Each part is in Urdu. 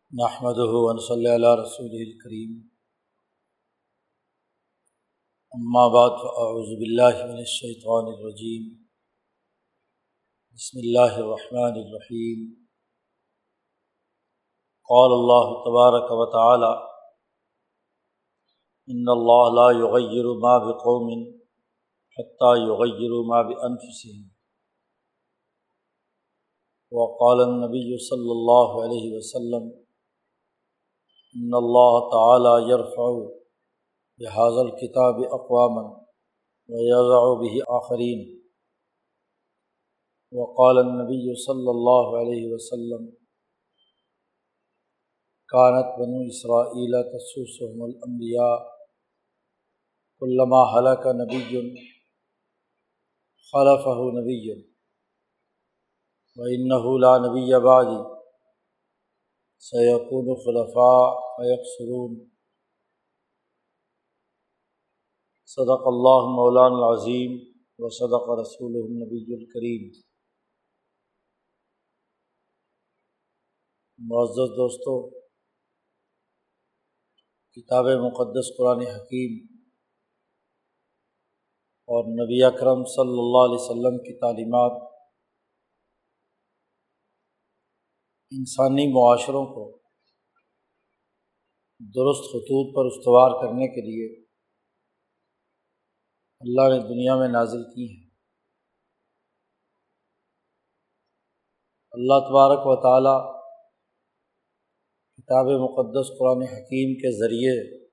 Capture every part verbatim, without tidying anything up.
نحمده ونصلی علی رسوله الکریم، اما بعد فاعوذ باللہ من الشیطان الرجیم، بسم اللہ الرحمن الرحیم۔ قال اللہ تبارک و تعالی: ان اللہ لا یغیر ما بقوم حتی یغیروا ما بانفسہم۔ وقال النبی صلی اللہ علیہ وسلم: ان اللہ تعالی یرفع بہذا الکتاب اقواما ویضع به آخرین۔ وقال النبی صلی اللہ علیہ وسلم: کانت بنو اسرائیل تسوسهم الانبیاء کلما ہلک نبی خلفہ نبی وانہ لا نبی بعدی سیکون خلفاء فیکثرون۔ صدق اللہ مولانا العظیم وصدق رسولہ النبی الکریم۔ معزز دوستو، کتاب مقدس قرآن حکیم اور نبی اکرم صلی اللہ علیہ وسلم کی تعلیمات انسانی معاشروں کو درست خطوط پر استوار کرنے کے لیے اللہ نے دنیا میں نازل کی ہیں۔ اللہ تبارک و تعالی کتاب مقدس قرآن حکیم کے ذریعے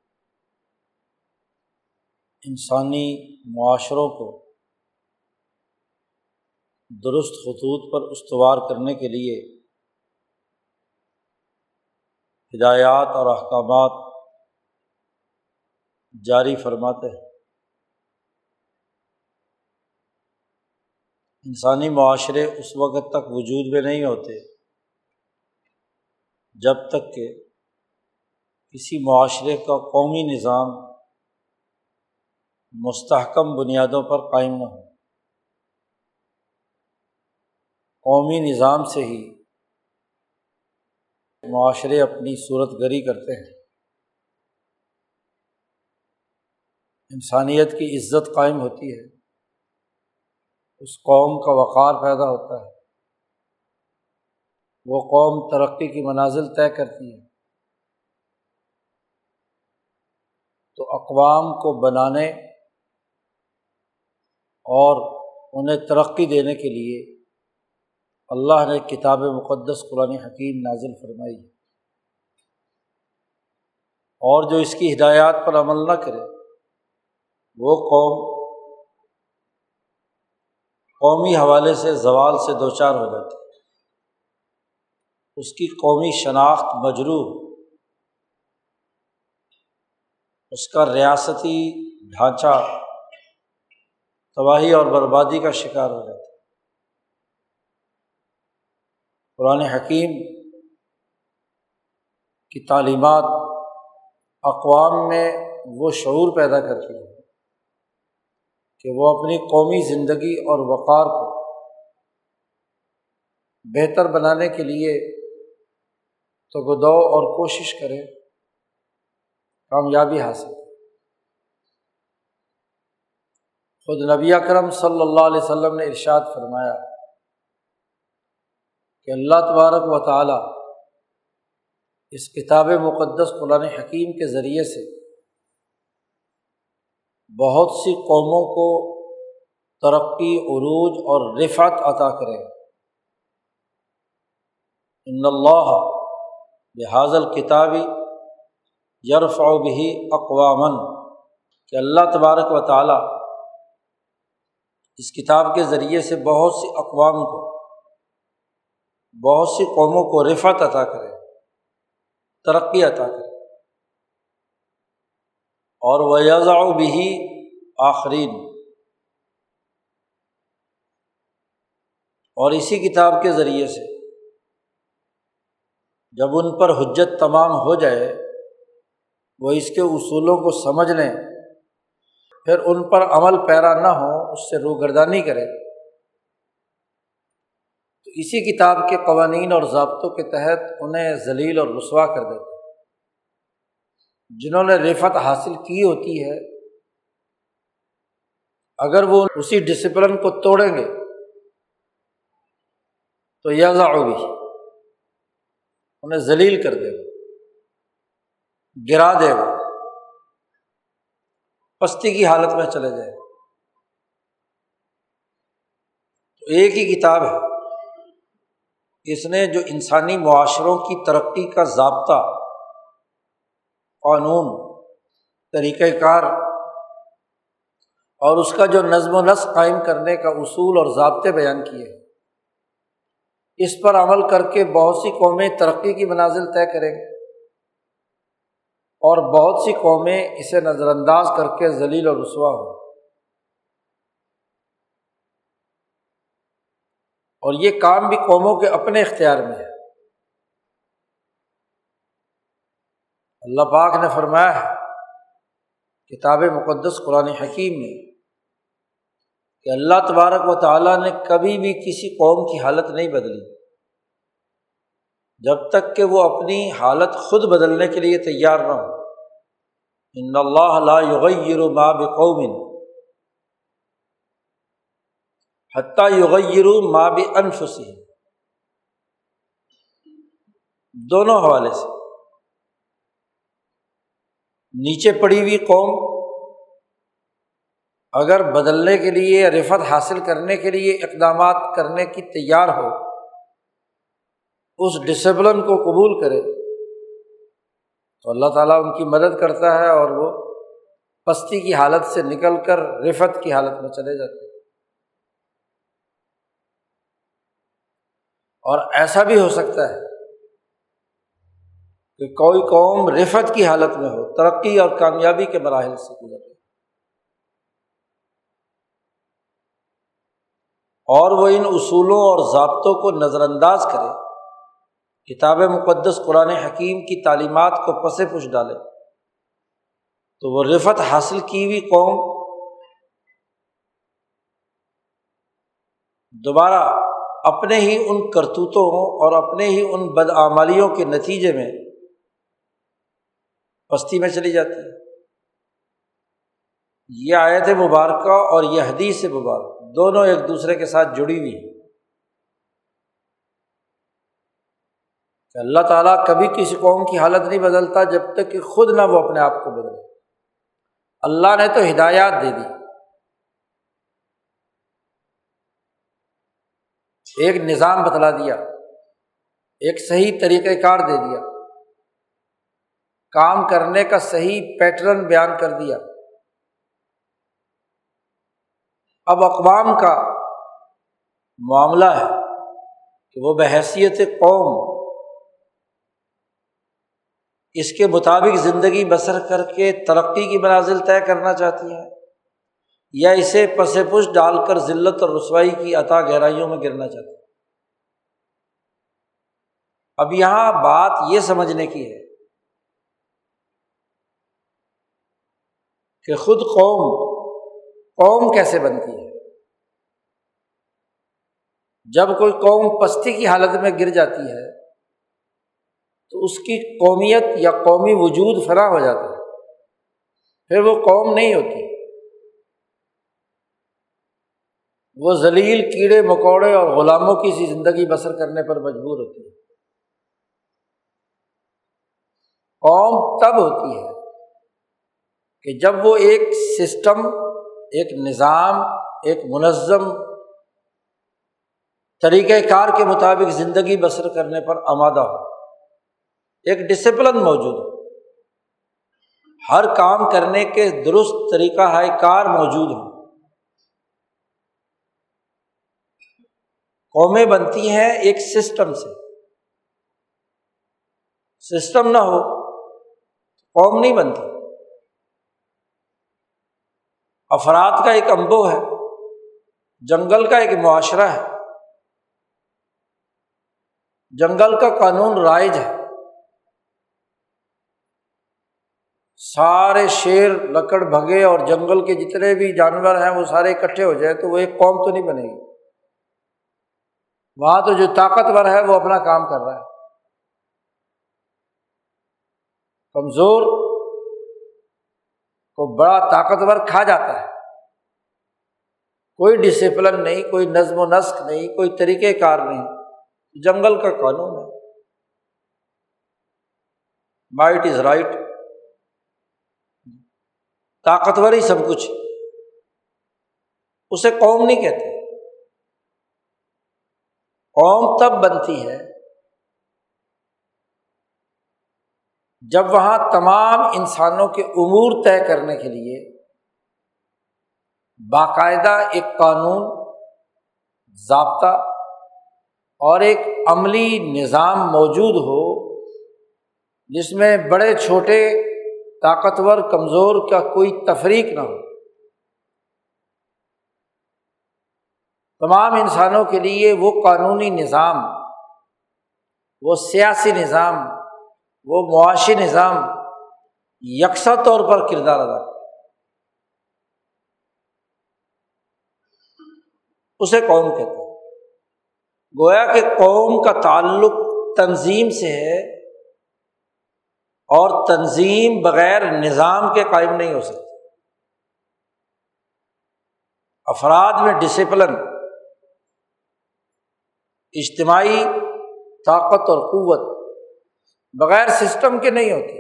انسانی معاشروں کو درست خطوط پر استوار کرنے کے لیے ہدایات اور احکامات جاری فرماتے ہیں۔ انسانی معاشرے اس وقت تک وجود میں نہیں ہوتے جب تک کہ کسی معاشرے کا قومی نظام مستحکم بنیادوں پر قائم نہ ہو۔ قومی نظام سے ہی معاشرے اپنی صورت گری کرتے ہیں، انسانیت کی عزت قائم ہوتی ہے، اس قوم کا وقار پیدا ہوتا ہے، وہ قوم ترقی کی منازل طے کرتی ہے۔ تو اقوام کو بنانے اور انہیں ترقی دینے کے لیے اللہ نے کتاب مقدس قرآن حکیم نازل فرمائی، اور جو اس کی ہدایات پر عمل نہ کرے وہ قوم قومی حوالے سے زوال سے دوچار ہو جاتی ہے، اس کی قومی شناخت مجروح، اس کا ریاستی ڈھانچہ تباہی اور بربادی کا شکار ہو جاتا ہے۔ قرآن حکیم کی تعلیمات اقوام میں وہ شعور پیدا کرتی ہے کہ وہ اپنی قومی زندگی اور وقار کو بہتر بنانے کے لیے تگدو اور کوشش کرے، کامیابی حاصل کرے۔ خود نبی اکرم صلی اللہ علیہ وسلم نے ارشاد فرمایا کہ اللہ تبارک و تعالی اس کتاب مقدس قرآن حکیم کے ذریعے سے بہت سی قوموں کو ترقی، عروج اور رفعت عطا کرے۔ ان اللہ بہذا الکتاب یرفع به اقواما، کہ اللہ تبارک و تعالی اس کتاب کے ذریعے سے بہت سی اقوام کو، بہت سی قوموں کو رفعت عطا کرے، ترقی عطا کرے، اور وَيَضَعُ بِهِ آخرین، اور اسی کتاب کے ذریعے سے جب ان پر حجت تمام ہو جائے، وہ اس کے اصولوں کو سمجھ لیں، پھر ان پر عمل پیرا نہ ہو، اس سے روگردانی کرے، تو اسی کتاب کے قوانین اور ضابطوں کے تحت انہیں ذلیل اور رسوا کر دیتے ہیں۔ جنہوں نے رفعت حاصل کی ہوتی ہے، اگر وہ اسی ڈسپلن کو توڑیں گے تو یضع بھی، انہیں ذلیل کر دے گا، گرا دے گا، پستی کی حالت میں چلے جائے۔ تو ایک ہی کتاب ہے، اس نے جو انسانی معاشروں کی ترقی کا ضابطہ، قانون، طریقہ کار اور اس کا جو نظم و نسق قائم کرنے کا اصول اور ضابطے بیان کیے ہیں، اس پر عمل کر کے بہت سی قومیں ترقی کی منازل طے کریں گے اور بہت سی قومیں اسے نظر انداز کر کے ذلیل اور رسوا ہوں۔ اور یہ کام بھی قوموں کے اپنے اختیار میں ہے۔ اللہ پاک نے فرمایا ہے کتاب مقدس قرآن حکیم میں کہ اللہ تبارک و تعالیٰ نے کبھی بھی کسی قوم کی حالت نہیں بدلی جب تک کہ وہ اپنی حالت خود بدلنے کے لیے تیار نہ ہو۔ ان اللہ لا یغیر ما بقوم حتی یغیروا ما بانفسہم، دونوں حوالے سے۔ نیچے پڑی ہوئی قوم اگر بدلنے کے لیے، رفعت حاصل کرنے کے لیے اقدامات کرنے کی تیار ہو، اس ڈسپلن کو قبول کرے تو اللہ تعالیٰ ان کی مدد کرتا ہے اور وہ پستی کی حالت سے نکل کر رفعت کی حالت میں چلے جاتے ہیں۔ اور ایسا بھی ہو سکتا ہے کہ کوئی قوم رفعت کی حالت میں ہو، ترقی اور کامیابی کے مراحل سے گزرے، اور وہ ان اصولوں اور ضابطوں کو نظر انداز کرے، کتاب مقدس قرآن حکیم کی تعلیمات کو پس پش ڈالے، تو وہ رفعت حاصل کی ہوئی قوم دوبارہ اپنے ہی ان کرتوتوں اور اپنے ہی ان بدعمالیوں کے نتیجے میں پستی میں چلی جاتی ہے۔ یہ آیت مبارکہ اور یہ حدیث مبارک دونوں ایک دوسرے کے ساتھ جڑی ہوئی ہیں کہ اللہ تعالیٰ کبھی کسی قوم کی حالت نہیں بدلتا جب تک کہ خود نہ وہ اپنے آپ کو بدلے۔ اللہ نے تو ہدایات دے دی، ایک نظام بتلا دیا، ایک صحیح طریقہ کار دے دیا، کام کرنے کا صحیح پیٹرن بیان کر دیا۔ اب اقوام کا معاملہ ہے کہ وہ بحیثیت قوم اس کے مطابق زندگی بسر کر کے ترقی کی منازل طے کرنا چاہتی ہیں یا اسے پس پش ڈال کر ذلت اور رسوائی کی عطا گہرائیوں میں گرنا چاہتی ہیں۔ اب یہاں بات یہ سمجھنے کی ہے کہ خود قوم قوم کیسے بنتی ہے۔ جب کوئی قوم پستی کی حالت میں گر جاتی ہے تو اس کی قومیت یا قومی وجود فنا ہو جاتا ہے، پھر وہ قوم نہیں ہوتی، وہ ذلیل کیڑے مکوڑے اور غلاموں کی سی زندگی بسر کرنے پر مجبور ہوتی ہے۔ قوم تب ہوتی ہے کہ جب وہ ایک سسٹم، ایک نظام، ایک منظم طریقہ کار کے مطابق زندگی بسر کرنے پر آمادہ ہو، ایک ڈسپلن موجود ہو، ہر کام کرنے کے درست طریقہ ہائے کار موجود ہو۔ قومیں بنتی ہیں ایک سسٹم سے، سسٹم نہ ہو قوم نہیں بنتی۔ افراد کا ایک انبو ہے، جنگل کا ایک معاشرہ ہے، جنگل کا قانون رائج ہے، سارے شیر لکڑ بھگے اور جنگل کے جتنے بھی جانور ہیں وہ سارے اکٹھے ہو جائے تو وہ ایک قوم تو نہیں بنے گی۔ وہاں تو جو طاقتور ہے وہ اپنا کام کر رہا ہے، کمزور کو بڑا طاقتور کھا جاتا ہے، کوئی ڈسپلن نہیں، کوئی نظم و نسق نہیں، کوئی طریقہ کار نہیں، جنگل کا قانون ہے، مائٹ از رائٹ، طاقتور ہی سب کچھ، اسے قوم نہیں کہتے۔ قوم تب بنتی ہے جب وہاں تمام انسانوں کے امور طے کرنے کے لیے باقاعدہ ایک قانون، ضابطہ اور ایک عملی نظام موجود ہو، جس میں بڑے چھوٹے، طاقتور کمزور کا کوئی تفریق نہ ہو، تمام انسانوں کے لیے وہ قانونی نظام، وہ سیاسی نظام، وہ معاشی نظام یکساں طور پر کردار ادا کرے، اسے قوم کہتے ہیں۔ گویا کہ قوم کا تعلق تنظیم سے ہے، اور تنظیم بغیر نظام کے قائم نہیں ہو سکتی۔ افراد میں ڈسپلن، اجتماعی طاقت اور قوت بغیر سسٹم کے نہیں ہوتی،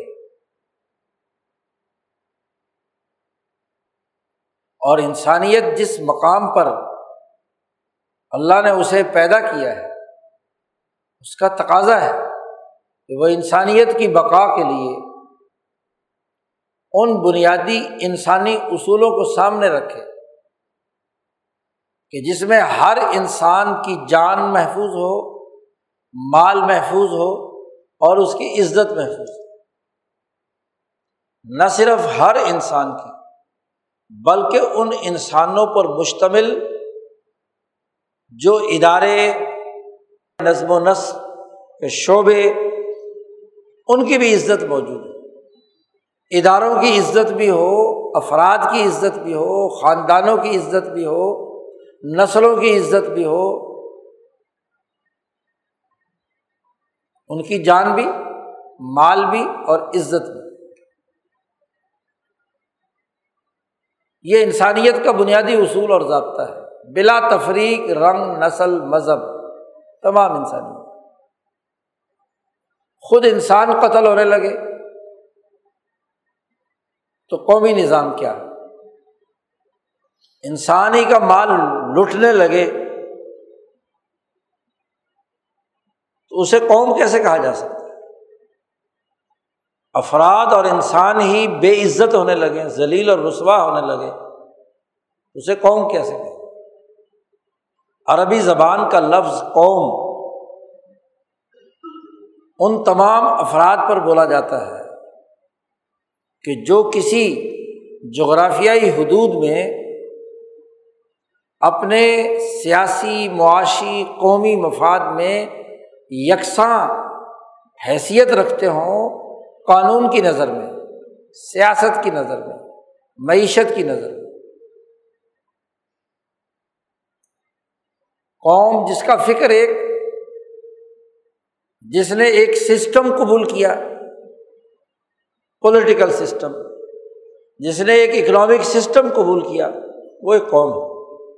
اور انسانیت جس مقام پر اللہ نے اسے پیدا کیا ہے، اس کا تقاضا ہے کہ وہ انسانیت کی بقا کے لیے ان بنیادی انسانی اصولوں کو سامنے رکھے کہ جس میں ہر انسان کی جان محفوظ ہو، مال محفوظ ہو اور اس کی عزت محفوظ ہو۔ نہ صرف ہر انسان کی، بلکہ ان انسانوں پر مشتمل جو ادارے، نظم و نسق کے شعبے، ان کی بھی عزت موجود ہے۔ اداروں کی عزت بھی ہو، افراد کی عزت بھی ہو، خاندانوں کی عزت بھی ہو، نسلوں کی عزت بھی ہو، ان کی جان بھی، مال بھی اور عزت بھی۔ یہ انسانیت کا بنیادی اصول اور ضابطہ ہے، بلا تفریق، رنگ، نسل، مذہب، تمام انسانیت۔ خود انسان قتل ہونے لگے تو قومی نظام کیا ہے؟ انسان ہی کا مال لوٹنے لگے تو اسے قوم کیسے کہا جا سکتا ہے؟ افراد اور انسان ہی بے عزت ہونے لگے، ذلیل اور رسوا ہونے لگے، اسے قوم کیسے کہے؟ عربی زبان کا لفظ قوم ان تمام افراد پر بولا جاتا ہے کہ جو کسی جغرافیائی حدود میں اپنے سیاسی، معاشی، قومی مفاد میں یکساں حیثیت رکھتے ہوں، قانون کی نظر میں، سیاست کی نظر میں، معیشت کی نظر میں۔ قوم جس کا فکر ایک، جس نے ایک سسٹم قبول کیا، پولیٹیکل سسٹم، جس نے ایک اکنامک سسٹم قبول کیا، وہ ایک قوم ہے۔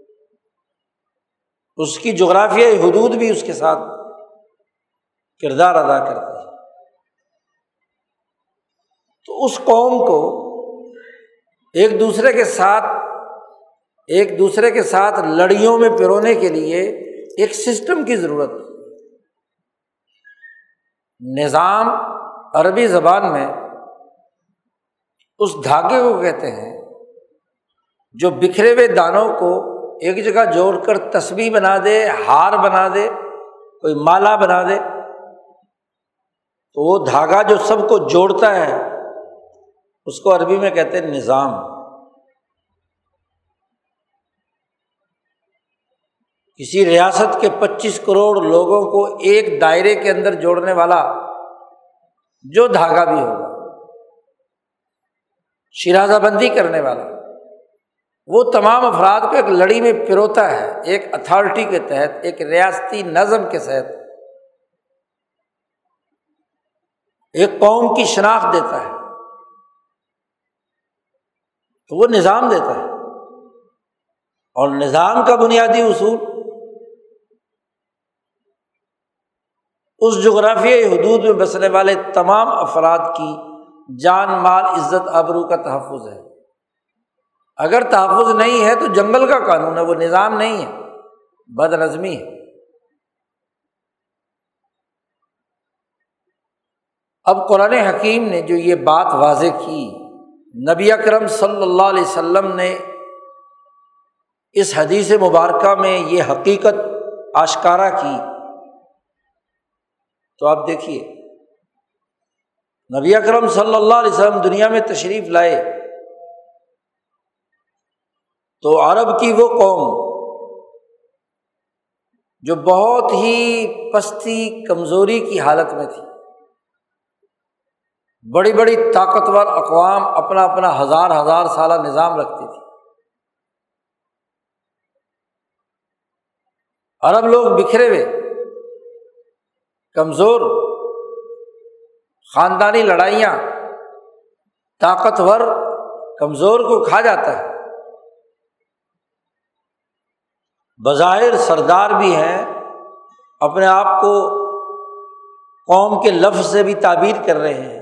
اس کی جغرافیائی حدود بھی اس کے ساتھ کردار ادا کرتی ہے۔ تو اس قوم کو ایک دوسرے کے ساتھ ایک دوسرے کے ساتھ لڑیوں میں پرونے کے لیے ایک سسٹم کی ضرورت ہے۔ نظام عربی زبان میں اس دھاگے کو کہتے ہیں جو بکھرے ہوئے دانوں کو ایک جگہ جوڑ کر تسبیح بنا دے، ہار بنا دے، کوئی مالا بنا دے، تو وہ دھاگا جو سب کو جوڑتا ہے اس کو عربی میں کہتے ہیں نظام۔ کسی ریاست کے پچیس کروڑ لوگوں کو ایک دائرے کے اندر جوڑنے والا جو دھاگا بھی ہوگا، شیرازہ بندی کرنے والا، وہ تمام افراد کو ایک لڑی میں پروتا ہے، ایک اتھارٹی کے تحت، ایک ریاستی نظم کے تحت، ایک قوم کی شناخت دیتا ہے، تو وہ نظام دیتا ہے۔ اور نظام کا بنیادی اصول اس جغرافیائی حدود میں بسنے والے تمام افراد کی جان، مال، عزت، آبرو کا تحفظ ہے۔ اگر تحفظ نہیں ہے تو جنگل کا قانون ہے، وہ نظام نہیں ہے، بد نظمی ہے۔ اب قرآن حکیم نے جو یہ بات واضح کی، نبی اکرم صلی اللہ علیہ وسلم نے اس حدیث مبارکہ میں یہ حقیقت آشکارا کی، تو آپ دیکھیے نبی اکرم صلی اللہ علیہ وسلم دنیا میں تشریف لائے تو عرب کی وہ قوم جو بہت ہی پستی، کمزوری کی حالت میں تھی، بڑی بڑی طاقتور اقوام اپنا اپنا ہزار ہزار سالہ نظام رکھتی تھی، عرب لوگ بکھرے ہوئے، کمزور، خاندانی لڑائیاں، طاقتور کمزور کو کھا جاتا ہے، بظاہر سردار بھی ہیں، اپنے آپ کو قوم کے لفظ سے بھی تعبیر کر رہے ہیں،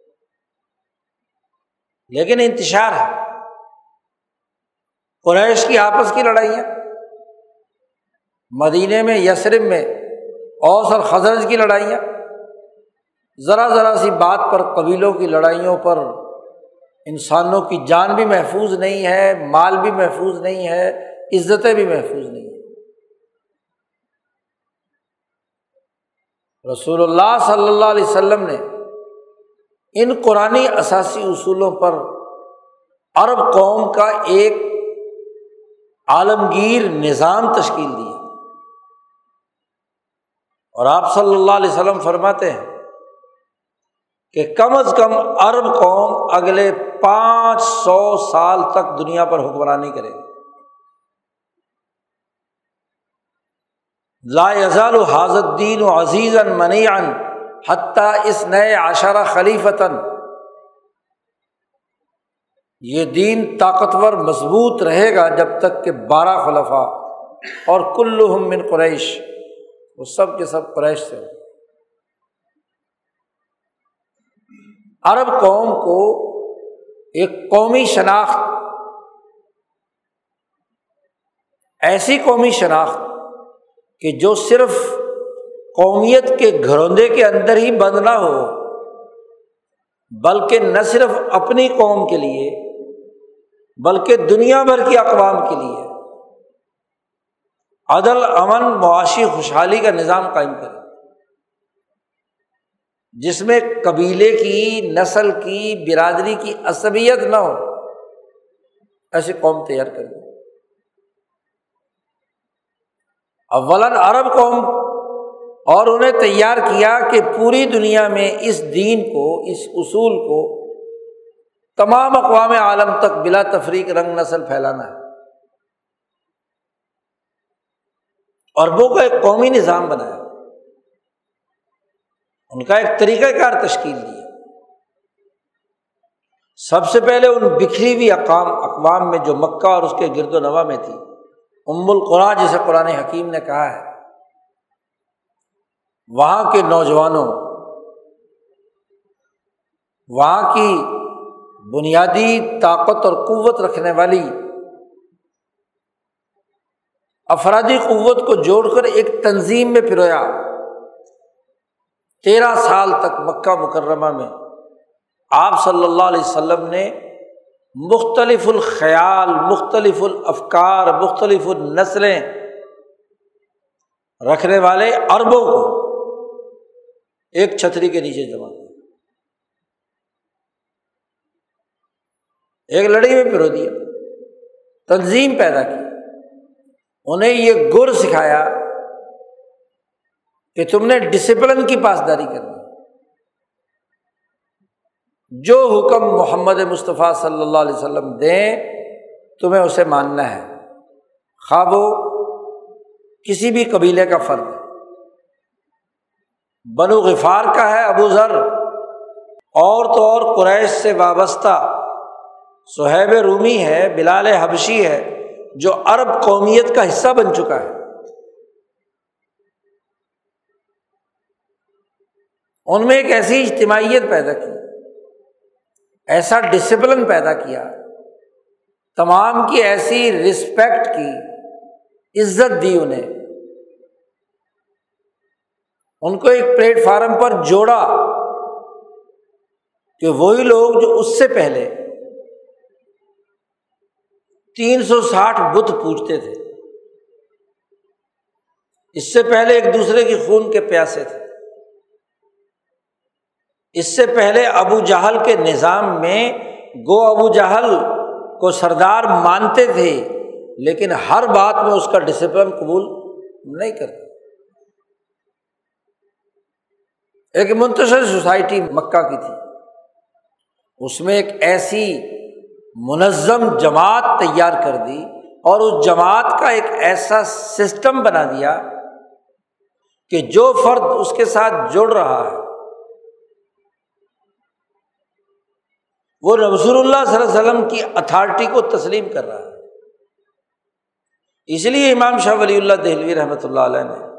لیکن انتشار ہے۔ قریش کی آپس کی لڑائیاں، مدینے میں، یثرب میں اوس اور خزرج کی لڑائیاں، ذرا ذرا سی بات پر قبیلوں کی لڑائیوں پر انسانوں کی جان بھی محفوظ نہیں ہے، مال بھی محفوظ نہیں ہے، عزتیں بھی محفوظ نہیں ہیں۔ رسول اللہ صلی اللہ علیہ وسلم نے ان قرآنی اساسی اصولوں پر عرب قوم کا ایک عالمگیر نظام تشکیل دیا، اور آپ صلی اللہ علیہ وسلم فرماتے ہیں کہ کم از کم عرب قوم اگلے پانچ سو سال تک دنیا پر حکمرانی کرے گی۔ لا یزال ھذا الدین عزیزا منیعا حتی اثنی عشر خلیفتاً، یہ دین طاقتور مضبوط رہے گا جب تک کہ بارہ خلفاء، اور کلہم من قریش، وہ سب کے سب قریش سے ہو۔ عرب قوم کو ایک قومی شناخت، ایسی قومی شناخت کہ جو صرف قومیت کے گھروندے کے اندر ہی بند نہ ہو، بلکہ نہ صرف اپنی قوم کے لیے بلکہ دنیا بھر کی اقوام کے لیے عدل، امن، معاشی خوشحالی کا نظام قائم کرے، جس میں قبیلے کی، نسل کی، برادری کی عصبیت نہ ہو، ایسی قوم تیار کرے۔ اولاً عرب قوم، اور انہیں تیار کیا کہ پوری دنیا میں اس دین کو، اس اصول کو تمام اقوام عالم تک بلا تفریق رنگ نسل پھیلانا ہے، عربوں کا ایک قومی نظام بنایا، ان کا ایک طریقہ کار تشکیل دیا۔ سب سے پہلے ان بکھری ہوئی اقوام اقوام میں جو مکہ اور اس کے گرد و نواح میں تھی، ام القریٰ جسے قرآن حکیم نے کہا ہے، وہاں کے نوجوانوں، وہاں کی بنیادی طاقت اور قوت رکھنے والی افرادی قوت کو جوڑ کر ایک تنظیم میں پرویا۔ تیرہ سال تک مکہ مکرمہ میں آپ صلی اللہ علیہ وسلم نے مختلف الخیال، مختلف الافکار، مختلف النسلیں رکھنے والے عربوں کو ایک چھتری کے نیچے جمع کیا، ایک لڑی میں پرو دیا، تنظیم پیدا کی، انہیں یہ گر سکھایا کہ تم نے ڈسپلن کی پاسداری کرنی، جو حکم محمد مصطفیٰ صلی اللہ علیہ وسلم دیں تمہیں اسے ماننا ہے، خواہ وہ کسی بھی قبیلے کا فرد ہے۔ بنو غفار کا ہے ابو ذر، اور تو اور قریش سے وابستہ صہیب رومی ہے، بلال حبشی ہے، جو عرب قومیت کا حصہ بن چکا ہے۔ ان میں ایک ایسی اجتماعیت پیدا کی، ایسا ڈسپلن پیدا کیا، تمام کی ایسی رسپیکٹ کی، عزت دی انہیں، ان کو ایک پلیٹ فارم پر جوڑا کہ وہی لوگ جو اس سے پہلے تین سو ساٹھ بت پوجتے تھے، اس سے پہلے ایک دوسرے کی خون کے پیاسے تھے، اس سے پہلے ابو جہل کے نظام میں گو ابو جہل کو سردار مانتے تھے لیکن ہر بات میں اس کا ڈسپلن قبول نہیں کرتے۔ ایک منتشر سوسائٹی مکہ کی تھی، اس میں ایک ایسی منظم جماعت تیار کر دی اور اس جماعت کا ایک ایسا سسٹم بنا دیا کہ جو فرد اس کے ساتھ جڑ رہا ہے وہ رسول اللہ صلی اللہ علیہ وسلم کی اتھارٹی کو تسلیم کر رہا ہے۔ اس لیے امام شاہ ولی اللہ دہلوی رحمۃ اللہ علیہ نے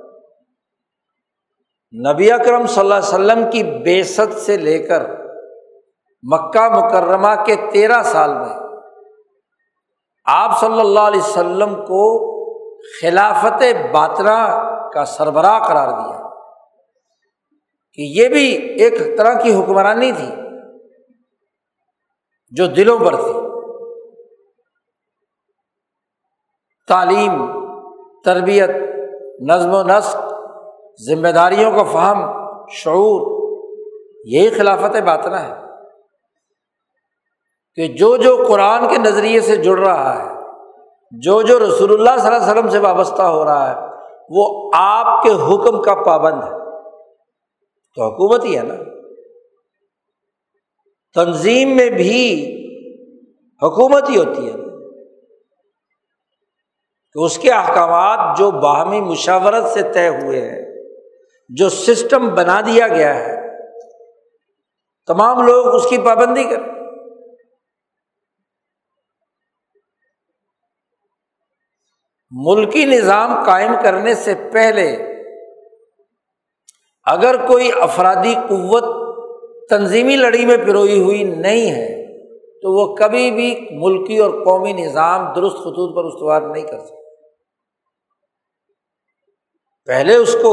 نبی اکرم صلی اللہ علیہ وسلم کی بعثت سے لے کر مکہ مکرمہ کے تیرہ سال میں آپ صلی اللہ علیہ وسلم کو خلافت باطنہ کا سربراہ قرار دیا کہ یہ بھی ایک طرح کی حکمرانی تھی جو دلوں پر تھی۔ تعلیم، تربیت، نظم و نسق، ذمہ داریوں کا فہم، شعور، یہی خلافت باطنہ ہے کہ جو جو قرآن کے نظریے سے جڑ رہا ہے، جو جو رسول اللہ صلی اللہ علیہ وسلم سے وابستہ ہو رہا ہے، وہ آپ کے حکم کا پابند ہے۔ تو حکومت ہی ہے نا، تنظیم میں بھی حکومت ہی ہوتی ہے کہ اس کے احکامات جو باہمی مشاورت سے طے ہوئے ہیں، جو سسٹم بنا دیا گیا ہے، تمام لوگ اس کی پابندی کریں۔ ملکی نظام قائم کرنے سے پہلے اگر کوئی افرادی قوت تنظیمی لڑی میں پروئی ہوئی نہیں ہے تو وہ کبھی بھی ملکی اور قومی نظام درست خطوط پر استوار نہیں کر سکتا۔ پہلے اس کو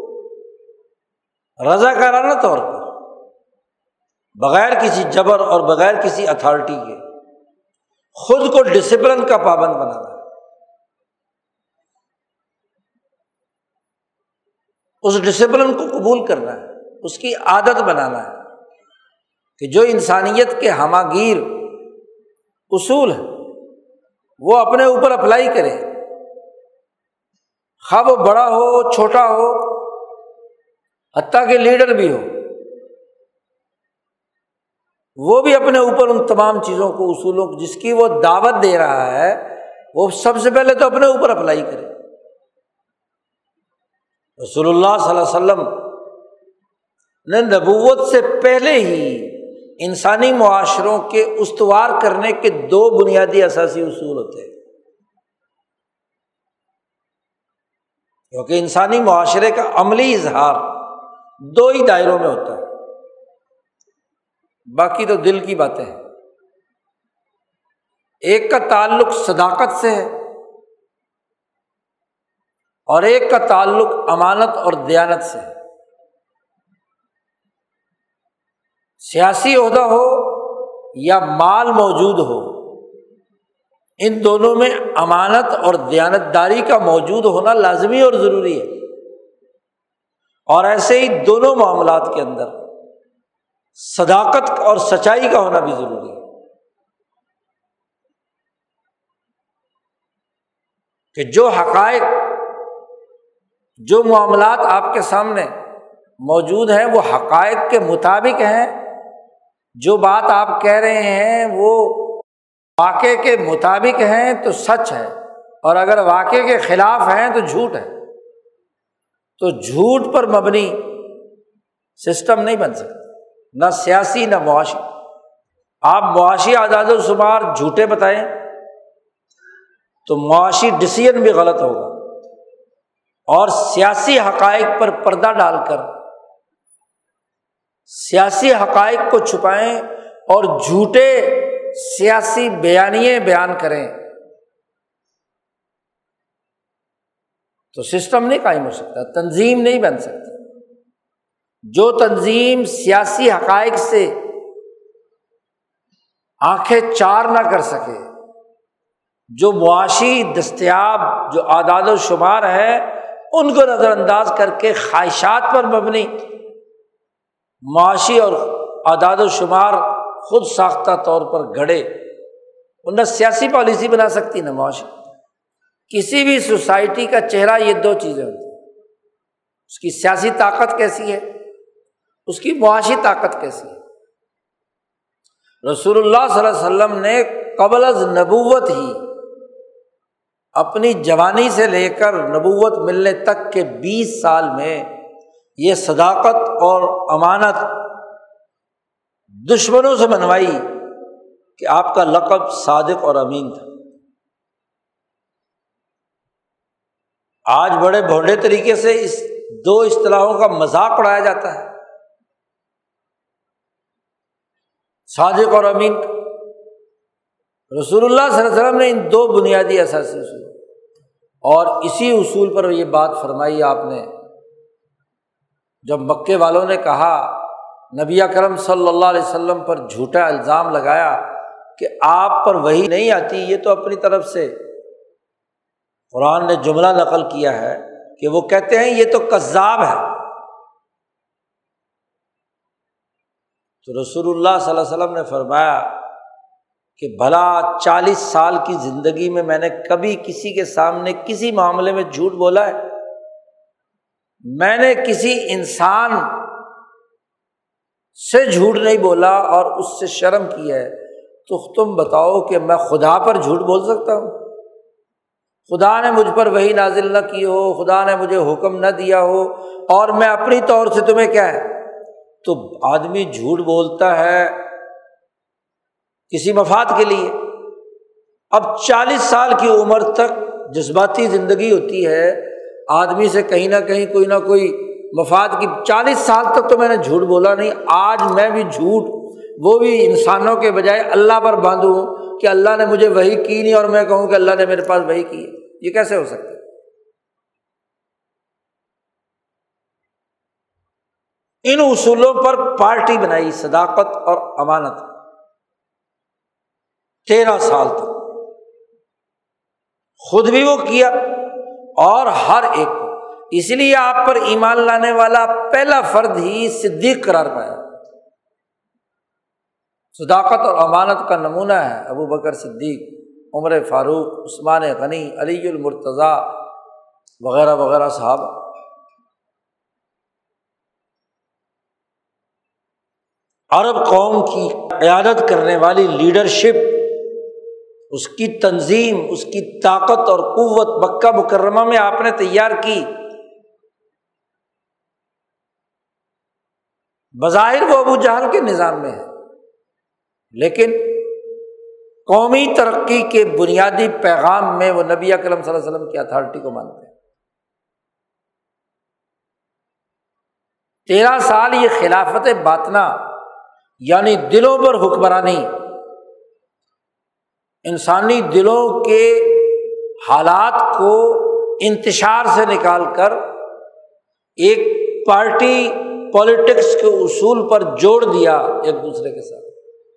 رضاکارانہ طور پر، بغیر کسی جبر اور بغیر کسی اتھارٹی کے، خود کو ڈسپلن کا پابند بنانا ہے، اس ڈسپلن کو قبول کرنا ہے، اس کی عادت بنانا ہے کہ جو انسانیت کے ہماگیر اصول ہیں وہ اپنے اوپر اپلائی کرے، خواہ وہ بڑا ہو چھوٹا ہو، حتیٰ کہ لیڈر بھی ہو، وہ بھی اپنے اوپر ان تمام چیزوں کو، اصولوں کو جس کی وہ دعوت دے رہا ہے، وہ سب سے پہلے تو اپنے اوپر اپلائی کرے۔ رسول اللہ صلی اللہ علیہ وسلم نے نبوت سے پہلے ہی انسانی معاشروں کے استوار کرنے کے دو بنیادی اساسی اصول ہوتے ہیں، کیونکہ انسانی معاشرے کا عملی اظہار دو ہی دائروں میں ہوتا ہے، باقی تو دل کی باتیں ہیں۔ ایک کا تعلق صداقت سے ہے اور ایک کا تعلق امانت اور دیانت سے ہے۔ سیاسی عہدہ ہو یا مال موجود ہو، ان دونوں میں امانت اور دیانت داری کا موجود ہونا لازمی اور ضروری ہے، اور ایسے ہی دونوں معاملات کے اندر صداقت اور سچائی کا ہونا بھی ضروری ہے کہ جو حقائق، جو معاملات آپ کے سامنے موجود ہیں وہ حقائق کے مطابق ہیں، جو بات آپ کہہ رہے ہیں وہ واقعے کے مطابق ہیں تو سچ ہے، اور اگر واقعے کے خلاف ہیں تو جھوٹ ہے۔ تو جھوٹ پر مبنی سسٹم نہیں بن سکتا، نہ سیاسی نہ معاشی۔ آپ معاشی اعداد و شمار جھوٹے بتائیں تو معاشی ڈسیزن بھی غلط ہوگا، اور سیاسی حقائق پر پردہ ڈال کر سیاسی حقائق کو چھپائیں اور جھوٹے سیاسی بیانیے بیان کریں تو سسٹم نہیں قائم ہو سکتا، تنظیم نہیں بن سکتی۔ جو تنظیم سیاسی حقائق سے آنکھیں چار نہ کر سکے، جو معاشی دستیاب جو اعداد و شمار ہے ان کو نظر انداز کر کے خواہشات پر مبنی معاشی اور اعداد و شمار خود ساختہ طور پر گھڑے، وہ نہ سیاسی پالیسی بنا سکتی نہ معاشی۔ کسی بھی سوسائٹی کا چہرہ یہ دو چیزیں ہوتی ہیں، اس کی سیاسی طاقت کیسی ہے، اس کی معاشی طاقت کیسی ہے۔ رسول اللہ صلی اللہ علیہ وسلم نے قبل از نبوت ہی اپنی جوانی سے لے کر نبوت ملنے تک کے بیس سال میں یہ صداقت اور امانت دشمنوں سے منوائی کہ آپ کا لقب صادق اور امین تھا۔ آج بڑے بھونڈے طریقے سے اس دو اصطلاحوں کا مذاق اڑایا جاتا ہے، صادق اور امین۔ رسول اللہ صلی اللہ علیہ وسلم نے ان دو بنیادی اثاثی اصول، اور اسی اصول پر یہ بات فرمائی آپ نے جب مکے والوں نے کہا، نبی اکرم صلی اللہ علیہ وسلم پر جھوٹا الزام لگایا کہ آپ پر وحی نہیں آتی، یہ تو اپنی طرف سے قرآن نے جملہ نقل کیا ہے کہ وہ کہتے ہیں یہ تو کذاب ہے۔ تو رسول اللہ صلی اللہ علیہ وسلم نے فرمایا کہ بھلا چالیس سال کی زندگی میں میں نے کبھی کسی کے سامنے کسی معاملے میں جھوٹ بولا ہے؟ میں نے کسی انسان سے جھوٹ نہیں بولا اور اس سے شرم کی ہے، تو تم بتاؤ کہ میں خدا پر جھوٹ بول سکتا ہوں؟ خدا نے مجھ پر وحی نازل نہ کی ہو، خدا نے مجھے حکم نہ دیا ہو، اور میں اپنی طور سے تمہیں کیا ہے؟ تو آدمی جھوٹ بولتا ہے کسی مفاد کے لیے۔ اب چالیس سال کی عمر تک جذباتی زندگی ہوتی ہے، آدمی سے کہیں نہ کہیں کوئی نہ کوئی مفاد کی، چالیس سال تک تو میں نے جھوٹ بولا نہیں، آج میں بھی جھوٹ وہ بھی انسانوں کے بجائے اللہ پر باندھوں کہ اللہ نے مجھے وحی کی نہیں اور میں کہوں کہ اللہ نے میرے پاس وحی کی ہے، یہ کیسے ہو سکتا ہے؟ ان اصولوں پر پارٹی بنائی صداقت اور امانت، تیرہ سال تک خود بھی وہ کیا اور ہر ایک کو۔ اس لیے آپ پر ایمان لانے والا پہلا فرد ہی صدیق قرار پایا۔ صداقت اور امانت کا نمونہ ہے ابو بکر صدیق، عمر فاروق، عثمان غنی، علی المرتضیٰ وغیرہ وغیرہ صحابہ۔ عرب قوم کی قیادت کرنے والی لیڈرشپ، اس کی تنظیم، اس کی طاقت اور قوت مکہ مکرمہ میں آپ نے تیار کی۔ بظاہر وہ ابو جہل کے نظام میں ہے، لیکن قومی ترقی کے بنیادی پیغام میں وہ نبی اکرم صلی اللہ علیہ وسلم کی اتھارٹی کو مانتے ہیں۔ تیرہ سال یہ خلافت باطنہ یعنی دلوں پر حکمرانی، انسانی دلوں کے حالات کو انتشار سے نکال کر ایک پارٹی پالیٹکس کے اصول پر جوڑ دیا ایک دوسرے کے ساتھ۔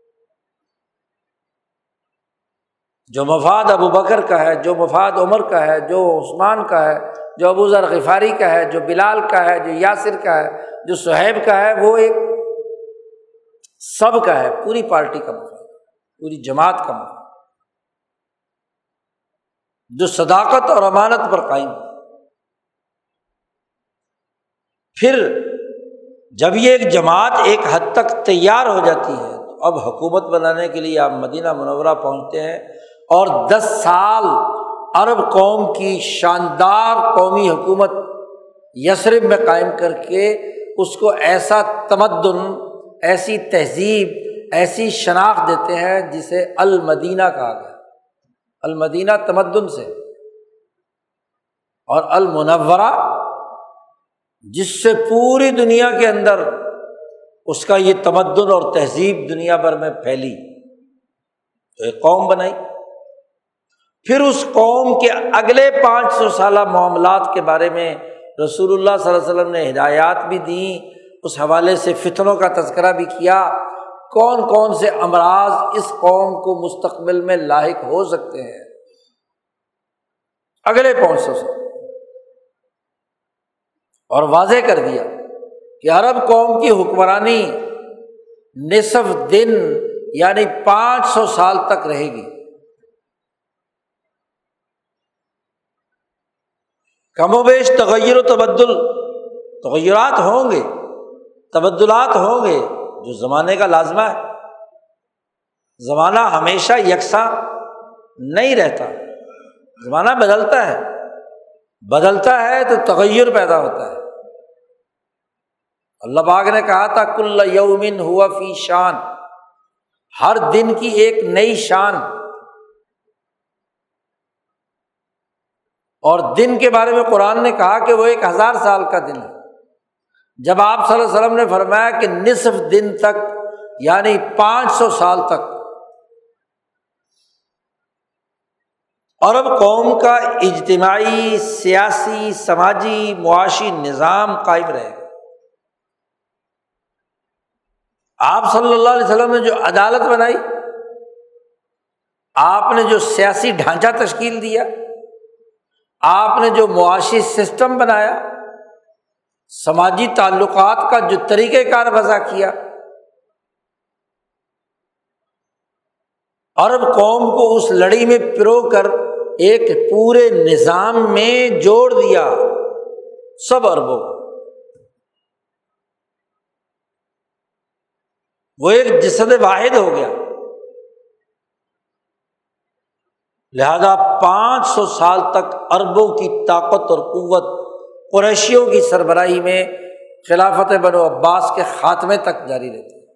جو مفاد ابو بکر کا ہے، جو مفاد عمر کا ہے، جو عثمان کا ہے، جو ابو ذر غفاری کا ہے، جو بلال کا ہے، جو یاسر کا ہے، جو صہیب کا ہے، وہ ایک سب کا ہے، پوری پارٹی کا مفاد، پوری جماعت کا مفاد، جو صداقت اور امانت پر قائم۔ پھر جب یہ ایک جماعت ایک حد تک تیار ہو جاتی ہے تو اب حکومت بنانے کے لیے آپ مدینہ منورہ پہنچتے ہیں اور دس سال عرب قوم کی شاندار قومی حکومت یثرب میں قائم کر کے اس کو ایسا تمدن، ایسی تہذیب، ایسی شناخت دیتے ہیں جسے المدینہ کہا گیا۔ المدینہ تمدن سے، اور المنورہ جس سے پوری دنیا کے اندر اس کا یہ تمدن اور تہذیب دنیا بھر میں پھیلی، تو ایک قوم بنائی۔ پھر اس قوم کے اگلے پانچ سو سالہ معاملات کے بارے میں رسول اللہ صلی اللہ علیہ وسلم نے ہدایات بھی دیں، اس حوالے سے فتنوں کا تذکرہ بھی کیا، کون کون سے امراض اس قوم کو مستقبل میں لاحق ہو سکتے ہیں اگلے پانچ سو سال، اور واضح کر دیا کہ عرب قوم کی حکمرانی نصف دن یعنی پانچ سو سال تک رہے گی۔ کم و بیش تغیر و تبدل، تغیرات ہوں گے، تبدلات ہوں گے جو زمانے کا لازمہ ہے۔ زمانہ ہمیشہ یکساں نہیں رہتا، زمانہ بدلتا ہے، بدلتا ہے تو تغیر پیدا ہوتا ہے۔ اللہ پاک نے کہا تھا کل یوم ہوا فی شان، ہر دن کی ایک نئی شان، اور دن کے بارے میں قرآن نے کہا کہ وہ ایک ہزار سال کا دن ہے۔ جب آپ صلی اللہ علیہ وسلم نے فرمایا کہ نصف دن تک یعنی پانچ سو سال تک عرب قوم کا اجتماعی، سیاسی، سماجی، معاشی نظام قائم رہے گا۔ آپ صلی اللہ علیہ وسلم نے جو عدالت بنائی، آپ نے جو سیاسی ڈھانچہ تشکیل دیا، آپ نے جو معاشی سسٹم بنایا، سماجی تعلقات کا جو طریقہ کار وضع کیا، عرب قوم کو اس لڑی میں پرو کر ایک پورے نظام میں جوڑ دیا سب عربوں کو، وہ ایک جسد واحد ہو گیا۔ لہذا پانچ سو سال تک عربوں کی طاقت اور قوت قریشیوں کی سربراہی میں خلافت بنو عباس کے خاتمے تک جاری رہتی ہے۔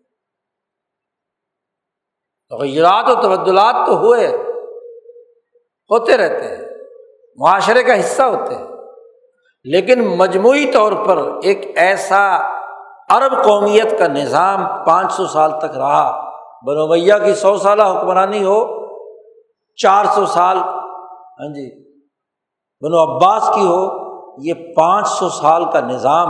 تغیرات و تبدلات تو ہوئے ہوتے رہتے ہیں، معاشرے کا حصہ ہوتے ہیں، لیکن مجموعی طور پر ایک ایسا عرب قومیت کا نظام پانچ سو سال تک رہا۔ بنو امیہ کی سو سالہ حکمرانی ہو، چار سو سال، ہاں جی بنو عباس کی ہو، یہ پانچ سو سال کا نظام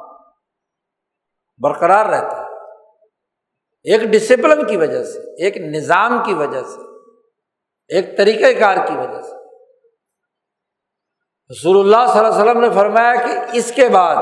برقرار رہتا ہے، ایک ڈسپلن کی وجہ سے، ایک نظام کی وجہ سے، ایک طریقہ کار کی وجہ سے۔ رسول اللہ صلی اللہ علیہ وسلم نے فرمایا کہ اس کے بعد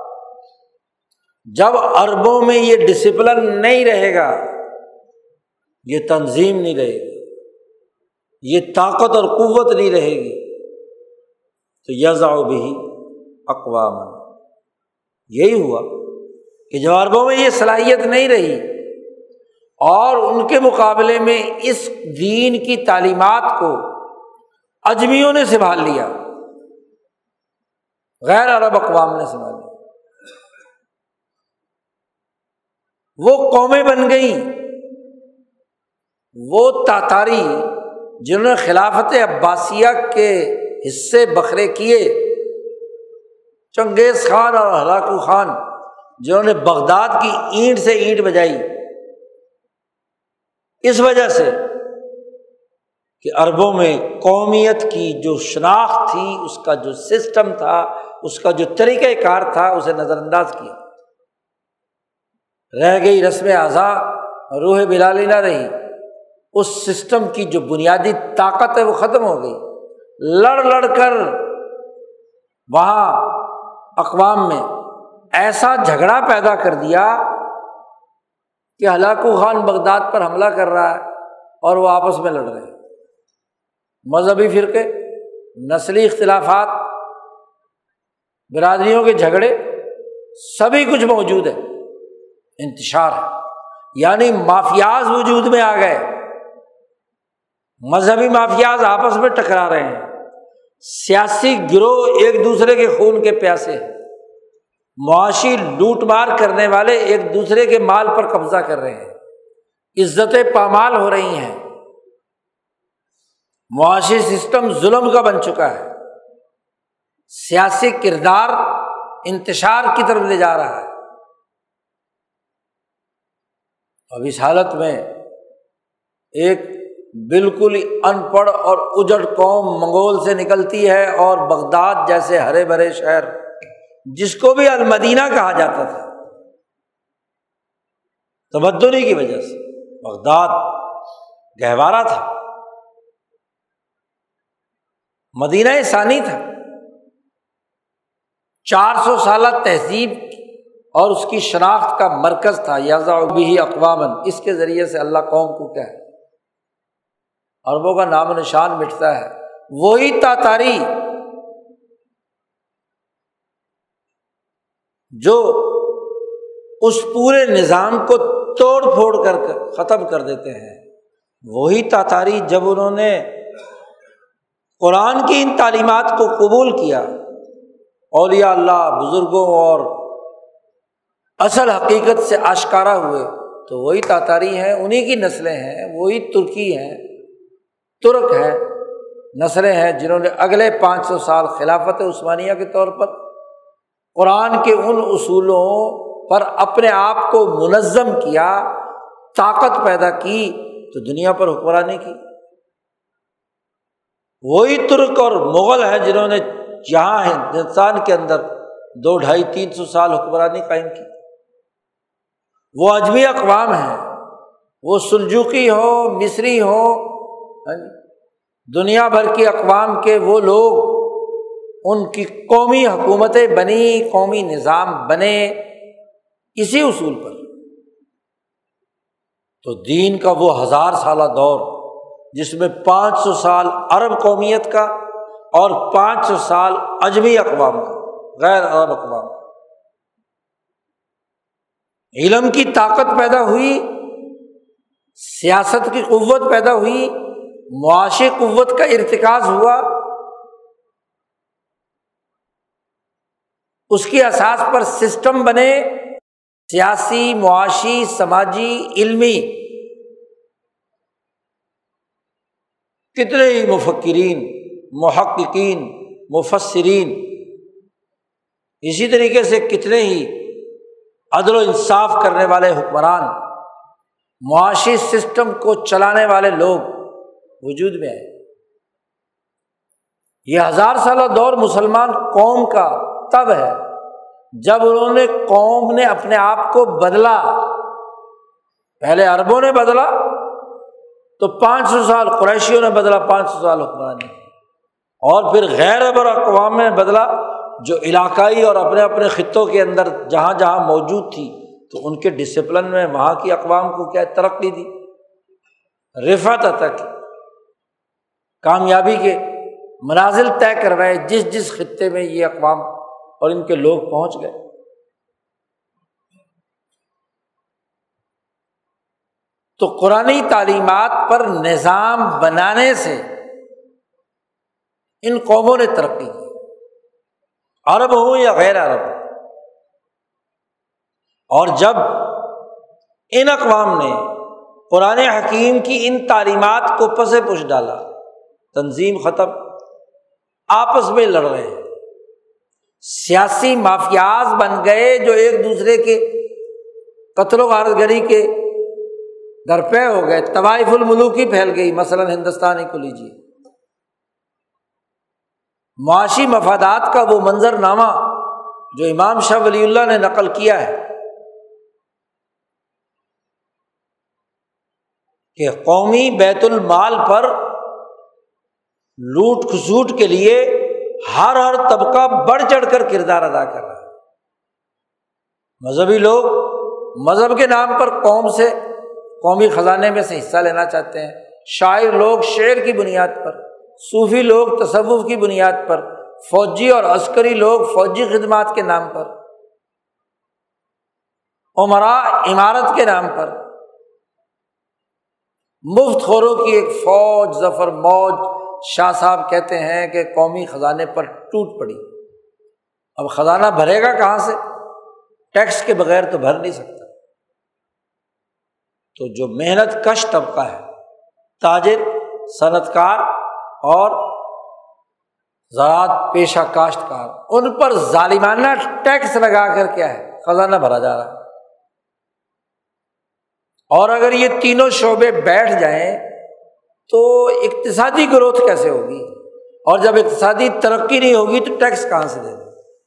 جب عربوں میں یہ ڈسپلن نہیں رہے گا، یہ تنظیم نہیں رہے گی، یہ طاقت اور قوت نہیں رہے گی، تو یضع بہ اقواما، یہی ہوا کہ جب عربوں میں یہ صلاحیت نہیں رہی اور ان کے مقابلے میں اس دین کی تعلیمات کو اجمیوں نے سنبھال لیا، غیر عرب اقوام نے سنبھال لیا، وہ قومیں بن گئیں، وہ تاتاری جنہوں نے خلافت عباسیہ کے حصے بکھرے کیے، چنگیز خان اور ہلاکو خان جنہوں نے بغداد کی اینٹ سے اینٹ بجائی، اس وجہ سے کہ عربوں میں قومیت کی جو شناخت تھی، اس کا جو سسٹم تھا، اس کا جو طریقہ کار تھا، اسے نظر انداز کیا، رہ گئی رسم اعضاء، روح بلالی نہ رہی، اس سسٹم کی جو بنیادی طاقت ہے وہ ختم ہو گئی۔ لڑ لڑ کر وہاں اقوام میں ایسا جھگڑا پیدا کر دیا کہ ہلاکو خان بغداد پر حملہ کر رہا ہے اور وہ آپس میں لڑ رہے ہیں، مذہبی فرقے، نسلی اختلافات، برادریوں کے جھگڑے، سبھی کچھ موجود ہے، انتشار ہے۔ یعنی مافیاز وجود میں آ گئے، مذہبی مافیاز آپس میں ٹکرا رہے ہیں، سیاسی گروہ ایک دوسرے کے خون کے پیاسے ہیں، معاشی لوٹ مار کرنے والے ایک دوسرے کے مال پر قبضہ کر رہے ہیں، عزتیں پامال ہو رہی ہیں، معاشی سسٹم ظلم کا بن چکا ہے، سیاسی کردار انتشار کی طرف لے جا رہا ہے۔ اب اس حالت میں ایک بالکل ان پڑھ اور اجڑ قوم منگول سے نکلتی ہے، اور بغداد جیسے ہرے بھرے شہر جس کو بھی المدینہ کہا جاتا تھا تمدنی کی وجہ سے، بغداد گہوارہ تھا، مدینہ ثانی تھا، چار سو سالہ تہذیب اور اس کی شناخت کا مرکز تھا، یضع بہ اقواما، اس کے ذریعے سے اللہ قوم کو کیا ہے عربوں کا نام و نشان مٹتا ہے۔ وہی تاتاری جو اس پورے نظام کو توڑ پھوڑ کر ختم کر دیتے ہیں، وہی تاتاری جب انہوں نے قرآن کی ان تعلیمات کو قبول کیا، اولیاء اللہ بزرگوں اور اصل حقیقت سے آشکارا ہوئے، تو وہی تاتاری ہیں، انہی کی نسلیں ہیں، وہی ترکی ہیں، ترک ہیں، نسلیں ہیں جنہوں نے اگلے پانچ سو سال خلافت عثمانیہ کے طور پر قرآن کے ان اصولوں پر اپنے آپ کو منظم کیا، طاقت پیدا کی، تو دنیا پر حکمرانی کی۔ وہی ترک اور مغل ہیں جنہوں نے یہاں ہندوستان کے اندر دو ڈھائی تین سو سال حکمرانی قائم کی۔ وہ عجمی اقوام ہیں، وہ سلجوقی ہو، مصری ہو، دنیا بھر کی اقوام کے وہ لوگ، ان کی قومی حکومتیں بنی، قومی نظام بنے اسی اصول پر۔ تو دین کا وہ ہزار سالہ دور جس میں پانچ سو سال عرب قومیت کا اور پانچ سو سال عجمی اقوام کا، غیر عرب اقوام کا، علم کی طاقت پیدا ہوئی، سیاست کی قوت پیدا ہوئی، معاشی قوت کا ارتکاز ہوا، اس کی اساس پر سسٹم بنے، سیاسی، معاشی، سماجی، علمی۔ کتنے ہی مفکرین، محققین، مفسرین، اسی طریقے سے کتنے ہی عدل و انصاف کرنے والے حکمران، معاشی سسٹم کو چلانے والے لوگ وجود میں آئے۔ یہ ہزار سالہ دور مسلمان قوم کا تب ہے جب انہوں نے قوم نے اپنے آپ کو بدلا۔ پہلے عربوں نے بدلا تو پانچ سو سال قریشیوں نے بدلا، پانچ سو سال حکمرانی، اور پھر غیر عرب اقوام نے بدلا جو علاقائی اور اپنے اپنے خطوں کے اندر جہاں جہاں موجود تھی، تو ان کے ڈسپلن میں وہاں کی اقوام کو کیا ترقی دی، رفعت عطا کی، کامیابی کے منازل طے کروائے جس جس خطے میں یہ اقوام اور ان کے لوگ پہنچ گئے۔ تو قرآنی تعلیمات پر نظام بنانے سے ان قوموں نے ترقی کی، عرب ہوں یا غیر عرب۔ اور جب ان اقوام نے قرآن حکیم کی ان تعلیمات کو پس پش ڈالا، تنظیم ختم، آپس میں لڑ رہے ہیں، سیاسی مافیاز بن گئے جو ایک دوسرے کے قتل و غارت گری کے درپے ہو گئے، طوائف الملوکی پھیل گئی، مثلاً ہندوستان ہی کو لیجیے۔ معاشی مفادات کا وہ منظر نامہ جو امام شاہ ولی اللہ نے نقل کیا ہے کہ قومی بیت المال پر لوٹ کھسوٹ کے لیے ہر ہر طبقہ بڑھ چڑھ کر کردار ادا کر رہا ہے۔ مذہبی لوگ مذہب کے نام پر قوم سے، قومی خزانے میں سے حصہ لینا چاہتے ہیں، شاعر لوگ شعر کی بنیاد پر، صوفی لوگ تصوف کی بنیاد پر، فوجی اور عسکری لوگ فوجی خدمات کے نام پر، امراء امارت کے نام پر، مفت خوروں کی ایک فوج ظفر موج شاہ صاحب کہتے ہیں کہ قومی خزانے پر ٹوٹ پڑی۔ اب خزانہ بھرے گا کہاں سے؟ ٹیکس کے بغیر تو بھر نہیں سکتا۔ تو جو محنت کش طبقہ ہے، تاجر، صنعت کار اور زراعت پیشہ کاشتکار، ان پر ظالمانہ ٹیکس لگا کر کیا ہے خزانہ بھرا جا رہا ہے۔ اور اگر یہ تینوں شعبے بیٹھ جائیں تو اقتصادی گروتھ کیسے ہوگی؟ اور جب اقتصادی ترقی نہیں ہوگی تو ٹیکس کہاں سے دے دیں؟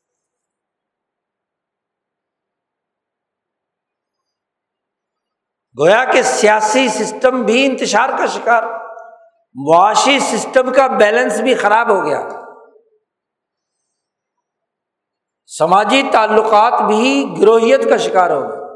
گویا کہ سیاسی سسٹم بھی انتشار کا شکار، معاشی سسٹم کا بیلنس بھی خراب ہو گیا، سماجی تعلقات بھی گروہیت کا شکار ہو گئے۔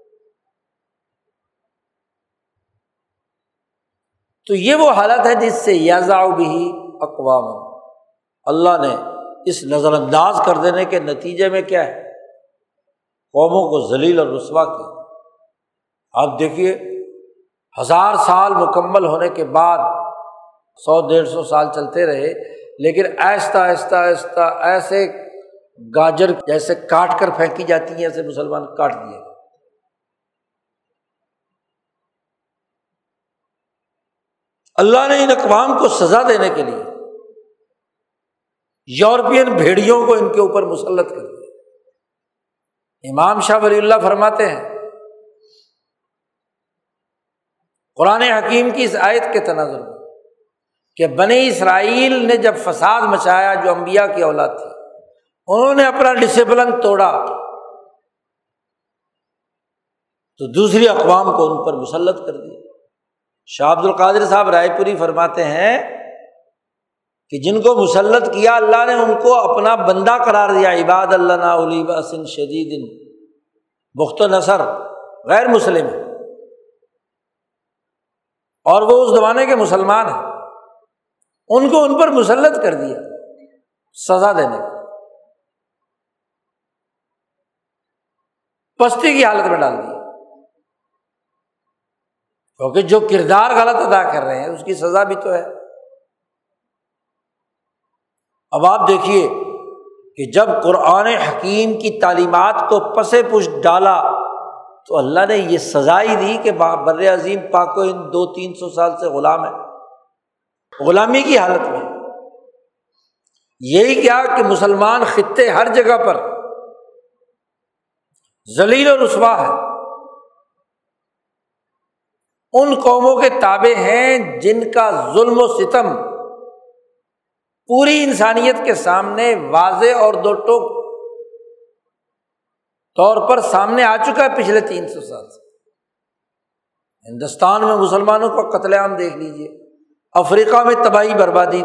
تو یہ وہ حالت ہے جس سے یضع بہ اقوام، اللہ نے اس نظر انداز کر دینے کے نتیجے میں کیا ہے قوموں کو ذلیل اور رسوا کیا۔ آپ دیکھیے ہزار سال مکمل ہونے کے بعد سو ڈیڑھ سو سال چلتے رہے، لیکن آہستہ آہستہ آہستہ ایسے گاجر جیسے کاٹ کر پھینکی جاتی ہیں ایسے مسلمان کاٹ دیے۔ اللہ نے ان اقوام کو سزا دینے کے لیے یورپین بھیڑیوں کو ان کے اوپر مسلط کر دیا۔ امام شاہ ولی اللہ فرماتے ہیں قرآن حکیم کی اس آیت کے تناظر میں کہ بنی اسرائیل نے جب فساد مچایا، جو انبیاء کی اولاد تھی، انہوں نے اپنا ڈسپلن توڑا تو دوسری اقوام کو ان پر مسلط کر دیا۔ شاہ عبد القادر صاحب رائے پوری فرماتے ہیں کہ جن کو مسلط کیا اللہ نے ان کو اپنا بندہ قرار دیا، عباد اللہ نا اولی بأس شدید، بخت و نصر غیر مسلم ہے اور وہ اس زمانے کے مسلمان ہیں، ان کو ان پر مسلط کر دیا سزا دینے کا، پستی کی حالت میں ڈال دیا، کیونکہ جو کردار غلط ادا کر رہے ہیں اس کی سزا بھی تو ہے۔ اب آپ دیکھیے کہ جب قرآن حکیم کی تعلیمات کو پس پش ڈالا تو اللہ نے یہ سزا ہی دی کہ بر عظیم پاک و ہند دو تین سو سال سے غلام ہے، غلامی کی حالت میں۔ یہی کیا کہ مسلمان خطے ہر جگہ پر ذلیل و رسوا ہے، ان قوموں کے تابع ہیں جن کا ظلم و ستم پوری انسانیت کے سامنے واضح اور دو ٹوک طور پر سامنے آ چکا ہے پچھلے تین سو سال سے۔ ہندوستان میں مسلمانوں کا قتل عام دیکھ لیجیے، افریقہ میں تباہی بربادی،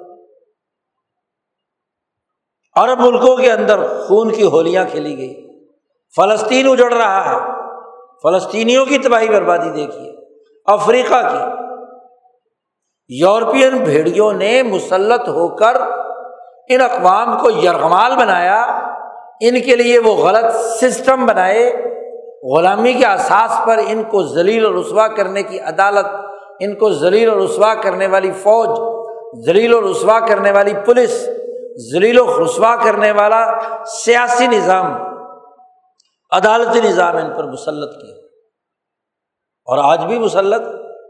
عرب ملکوں کے اندر خون کی ہولیاں کھیلی گئی، فلسطین اجڑ رہا ہے، فلسطینیوں کی تباہی بربادی دیکھیے، افریقہ کی۔ یورپین بھیڑیوں نے مسلط ہو کر ان اقوام کو یرغمال بنایا، ان کے لیے وہ غلط سسٹم بنائے، غلامی کے اساس پر ان کو ذلیل و رسوا کرنے کی عدالت، ان کو ذلیل و رسوا کرنے والی فوج، ذلیل و رسوا کرنے والی پولیس، ذلیل و رسوا کرنے والا سیاسی نظام، عدالتی نظام ان پر مسلط کیا، اور آج بھی مسلط،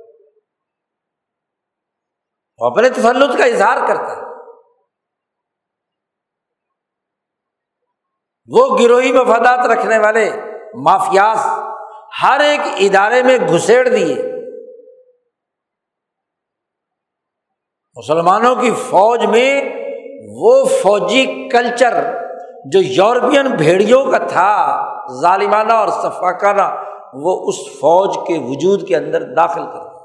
وہ اپنے تسلط کا اظہار کرتا ہے۔ وہ گروہی مفادات رکھنے والے مافیاز ہر ایک ادارے میں گھسیڑ دیے، مسلمانوں کی فوج میں وہ فوجی کلچر جو یورپین بھیڑیوں کا تھا ظالمانہ اور سفاکانہ، وہ اس فوج کے وجود کے اندر داخل کر دیا۔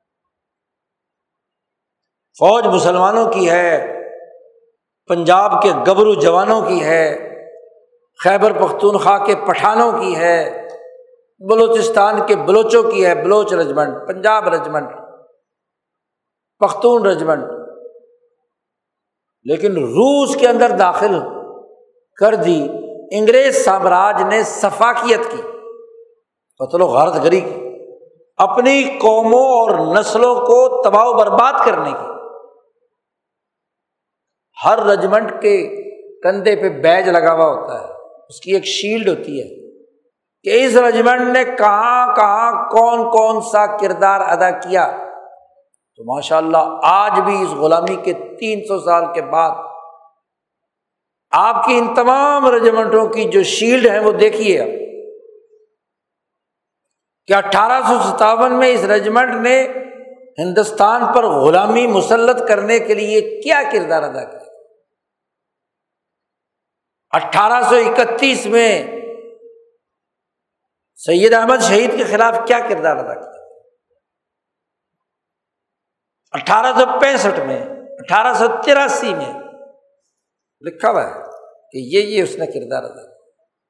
فوج مسلمانوں کی ہے، پنجاب کے گبرو جوانوں کی ہے، خیبر پختونخوا کے پٹھانوں کی ہے، بلوچستان کے بلوچوں کی ہے، Baloch regiment, Punjab regiment, Pakhtun regiment, لیکن روس کے اندر داخل کر دی انگریز سامراج نے، سفاکیت کی، قتل و غارت گری کی، اپنی قوموں اور نسلوں کو تباہ و برباد کرنے کی۔ ہر رجمنٹ کے کندھے پہ بیج لگا ہوا ہوتا ہے، اس کی ایک شیلڈ ہوتی ہے کہ اس رجمنٹ نے کہاں کہاں کون کون سا کردار ادا کیا۔ تو ماشاء اللہ آج بھی اس غلامی کے تین سو سال کے بعد آپ کی ان تمام رجمنٹوں کی جو شیلڈ ہیں وہ دیکھیے آپ کہ اٹھارہ سو ستاون میں اس رجمنٹ نے ہندوستان پر غلامی مسلط کرنے کے لیے کیا کردار ادا کیا۔ اٹھارہ سو اکتیس میں سید احمد شہید کے خلاف کیا کردار ادا کیا۔ اٹھارہ سو پینسٹھ میں، اٹھارہ سو تراسی میں لکھا ہوا ہے کہ یہ یہ اس نے کردار ادا کیا۔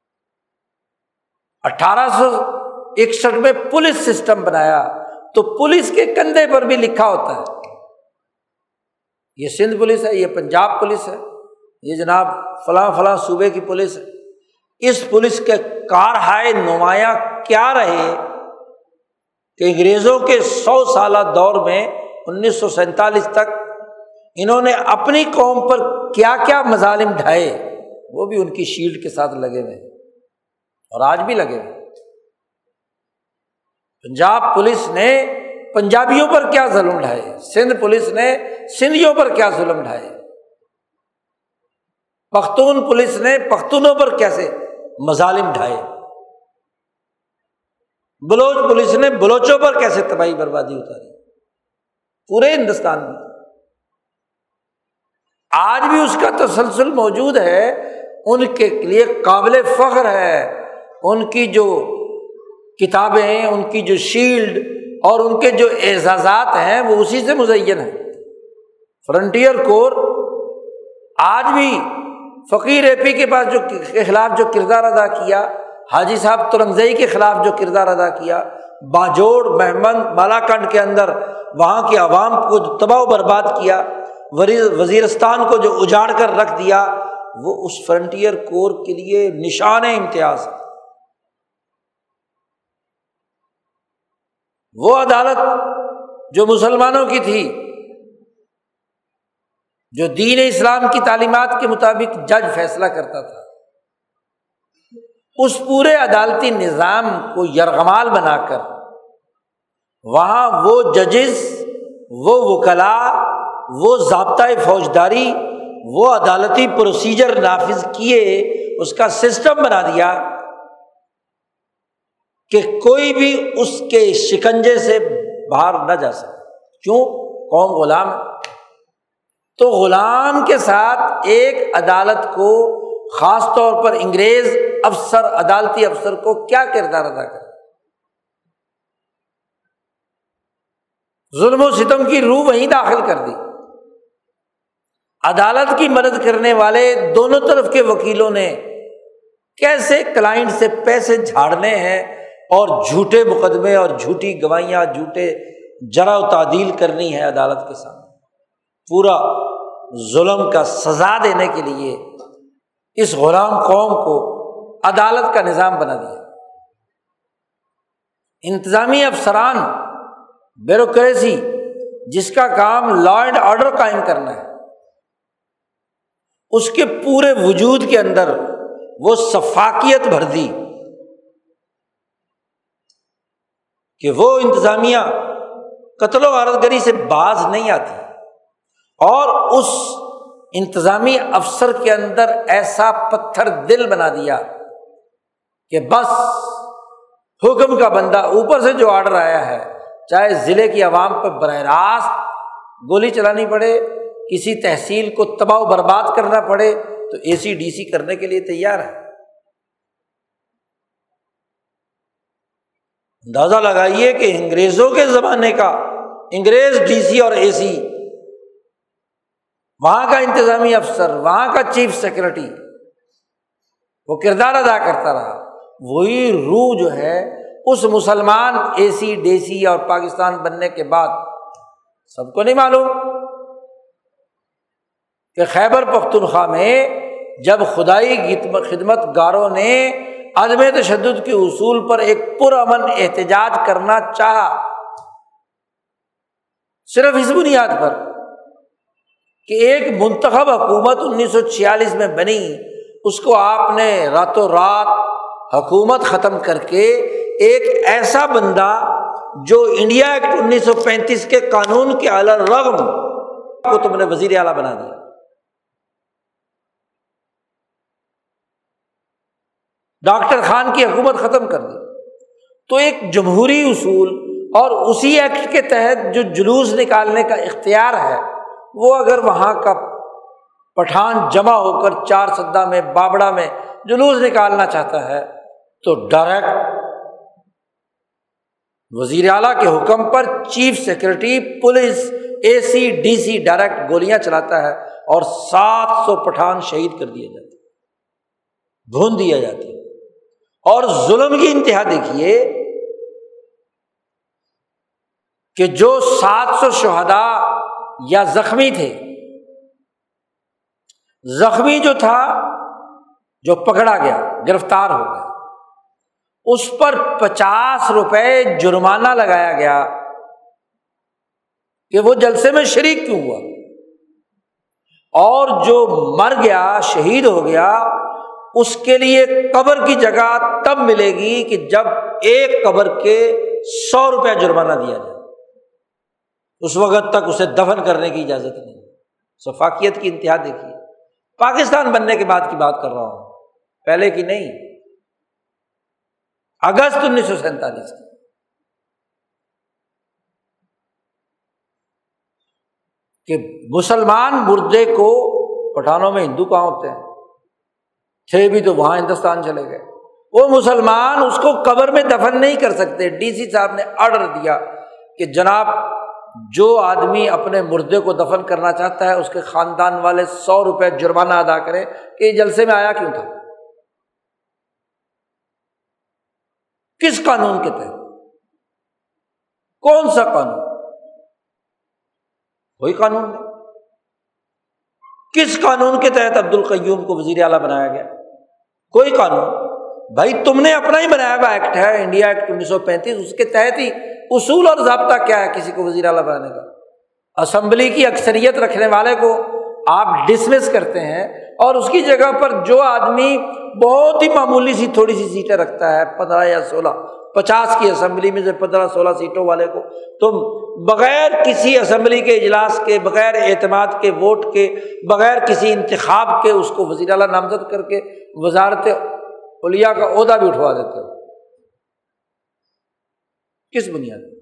اٹھارہ سو اکسٹھ میں پولیس سسٹم بنایا تو پولیس کے کندھے پر بھی لکھا ہوتا ہے، یہ سندھ پولیس ہے، یہ پنجاب پولیس ہے، یہ جناب فلاں فلاں صوبے کی پولیس ہے۔ اس پولیس کے کارہائے نمایاں کیا رہے کہ انگریزوں کے سو سالہ دور میں انیس سو سینتالیس تک انہوں نے اپنی قوم پر کیا کیا مظالم ڈھائے، وہ بھی ان کی شیلڈ کے ساتھ لگے ہوئے اور آج بھی لگے ہوئے۔ پنجاب پولیس نے پنجابیوں پر کیا ظلم ڈھائے، سندھ پولیس نے سندھیوں پر کیا ظلم ڈھائے، پختون پولیس نے پختونوں پر کیسے مظالم ڈھائے، بلوچ پولیس نے بلوچوں پر کیسے تباہی بربادی اتاری، پورے ہندوستان میں آج بھی اس کا تسلسل موجود ہے۔ ان کے لیے قابل فخر ہے، ان کی جو کتابیں، ان کی جو شیلڈ اور ان کے جو اعزازات ہیں وہ اسی سے مزین ہیں۔ فرنٹیئر کور آج بھی فقیر اے پی کے پاس جو کے خلاف جو کردار ادا کیا، حاجی صاحب ترنگزئی کے خلاف جو کردار ادا کیا، باجوڑ مہمند بالاکنڈ کے اندر وہاں کی عوام کو جو تباہ و برباد کیا، وزیرستان کو جو اجاڑ کر رکھ دیا، وہ اس فرنٹیئر کور کے لیے نشان امتیاز ہے۔ وہ عدالت جو مسلمانوں کی تھی، جو دین اسلام کی تعلیمات کے مطابق جج فیصلہ کرتا تھا، اس پورے عدالتی نظام کو یرغمال بنا کر وہاں وہ ججز، وہ وکلاء، وہ ضابطۂ فوجداری، وہ عدالتی پروسیجر نافذ کیے، اس کا سسٹم بنا دیا کہ کوئی بھی اس کے شکنجے سے باہر نہ جا سکے۔ کیوں؟ قوم غلام ہے۔ تو غلام کے ساتھ ایک عدالت کو، خاص طور پر انگریز افسر، عدالتی افسر کو کیا کردار ادا کرے؟ ظلم و ستم کی روح وہیں داخل کر دی۔ عدالت کی مدد کرنے والے دونوں طرف کے وکیلوں نے کیسے کلائنٹ سے پیسے جھاڑنے ہیں اور جھوٹے مقدمے اور جھوٹی گواہیاں، جھوٹے جرح و تعدیل کرنی ہے عدالت کے سامنے، پورا ظلم کا سزا دینے کے لیے اس غلام قوم کو عدالت کا نظام بنا دیا۔ انتظامی افسران، بیوروکریسی، جس کا کام لا اینڈ آرڈر قائم کرنا ہے، اس کے پورے وجود کے اندر وہ سفاکیت بھر دی کہ وہ انتظامیہ قتل و غارت گری سے باز نہیں آتی، اور اس انتظامی افسر کے اندر ایسا پتھر دل بنا دیا کہ بس حکم کا بندہ، اوپر سے جو آرڈر آیا ہے، چاہے ضلع کی عوام پہ براہ راست گولی چلانی پڑے، کسی تحصیل کو تباہ و برباد کرنا پڑے، تو اے سی ڈی سی کرنے کے لیے تیار ہے۔ اندازہ لگائیے کہ انگریزوں کے زمانے کا انگریز ڈی سی اور اے سی، وہاں کا انتظامی افسر، وہاں کا چیف سیکرٹری وہ کردار ادا کرتا رہا۔ وہی روح جو ہے اس مسلمان اے سی ڈی سی اور پاکستان بننے کے بعد سب کو نہیں معلوم کہ خیبر پختونخوا میں جب خدائی خدمت گاروں نے عدم تشدد کے اصول پر ایک پرامن احتجاج کرنا چاہا، صرف اس بنیاد پر کہ ایک منتخب حکومت انیس سو چھیالیس میں بنی، اس کو آپ نے راتوں رات حکومت ختم کر کے ایک ایسا بندہ جو انڈیا ایکٹ انیس سو پینتیس کے قانون کے علی الرغم کو تم نے وزیر اعلیٰ بنا دیا۔ ڈاکٹر خان کی حکومت ختم کر دی، تو ایک جمہوری اصول اور اسی ایکٹ کے تحت جو جلوس نکالنے کا اختیار ہے، وہ اگر وہاں کا پٹھان جمع ہو کر چار سدہ میں بابڑا میں جلوس نکالنا چاہتا ہے تو ڈائریکٹ وزیر اعلیٰ کے حکم پر chief secretary police A C D C direct گولیاں چلاتا ہے اور سات سو پٹھان شہید کر دیے جاتے، بھون دیا جاتا ہے۔ اور ظلم کی انتہا دیکھیے کہ جو سات سو شہداء یا زخمی تھے، زخمی جو تھا جو پکڑا گیا گرفتار ہو گیا، اس پر پچاس روپے جرمانہ لگایا گیا کہ وہ جلسے میں شریک کیوں ہوا، اور جو مر گیا شہید ہو گیا اس کے لیے قبر کی جگہ تب ملے گی کہ جب ایک قبر کے سو روپے جرمانہ دیا جائے، اس وقت تک اسے دفن کرنے کی اجازت نہیں۔ سفاکیت کی انتہا دیکھیے، پاکستان بننے کے بعد کی بات کر رہا ہوں، پہلے کی نہیں، اگست انیس سو سینتالیس کی۔ کہ مسلمان مردے کو، پٹھانوں میں ہندو کہاں ہوتے ہیں، تھے بھی تو وہاں ہندوستان چلے گئے، وہ مسلمان اس کو قبر میں دفن نہیں کر سکتے۔ ڈی سی صاحب نے آرڈر دیا کہ جناب جو آدمی اپنے مردے کو دفن کرنا چاہتا ہے اس کے خاندان والے سو روپے جرمانہ ادا کریں کہ یہ جلسے میں آیا کیوں تھا، کس قانون کے تحت، کون سا قانون؟ کوئی قانون نہیں۔ کس قانون کے تحت عبد القیوم کو وزیر اعلیٰ بنایا گیا؟ کوئی قانون، بھائی تم نے اپنا ہی بنایا ہوا ایکٹ ہے، انڈیا ایکٹ انیس سو پینتیس، اس کے تحت ہی اصول اور ضابطہ کیا ہے کسی کو وزیر اعلیٰ بنانے کا؟ اسمبلی کی اکثریت رکھنے والے کو آپ ڈسمس کرتے ہیں، اور اس کی جگہ پر جو آدمی بہت ہی معمولی سی تھوڑی سی سیٹیں رکھتا ہے، پندرہ یا سولہ، پچاس کی اسمبلی میں سے پندرہ سولہ سیٹوں والے کو تم بغیر کسی اسمبلی کے اجلاس کے، بغیر اعتماد کے ووٹ کے، بغیر کسی انتخاب کے اس کو وزیر اعلیٰ نامزد کر کے وزارت علیہ کا عہدہ بھی اٹھوا دیتے ہو، کس بنیاد پر؟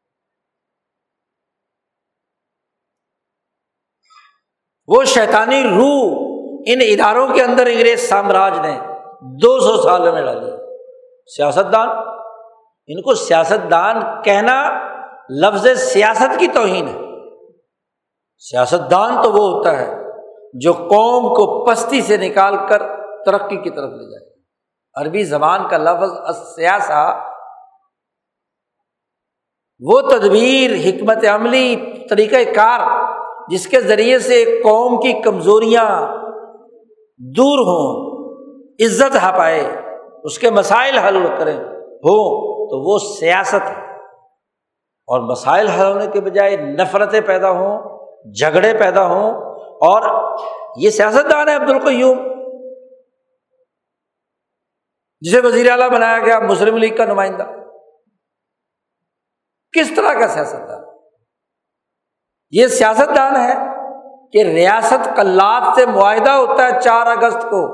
وہ شیطانی روح ان اداروں کے اندر انگریز سامراج نے دو سو سال میں ڈالی۔ سیاستدان، ان کو سیاستدان کہنا لفظ سیاست کی توہین ہے۔ سیاستدان تو وہ ہوتا ہے جو قوم کو پستی سے نکال کر ترقی کی طرف لے جائے۔ عربی زبان کا لفظ السیاسہ وہ تدبیر، حکمت عملی، طریقہ کار جس کے ذریعے سے ایک قوم کی کمزوریاں دور ہوں، عزت ہا پائے، اس کے مسائل حل کریں ہو، تو وہ سیاست ہے۔ اور مسائل حل ہونے کے بجائے نفرتیں پیدا ہوں، جھگڑے پیدا ہوں، اور یہ سیاستدان ہے عبد القیوم جسے وزیر اعلیٰ بنایا گیا، مسلم لیگ کا نمائندہ۔ کس طرح کا سیاستدان؟ یہ سیاستدان ہے کہ ریاست قلات سے معاہدہ ہوتا ہے چار اگست کو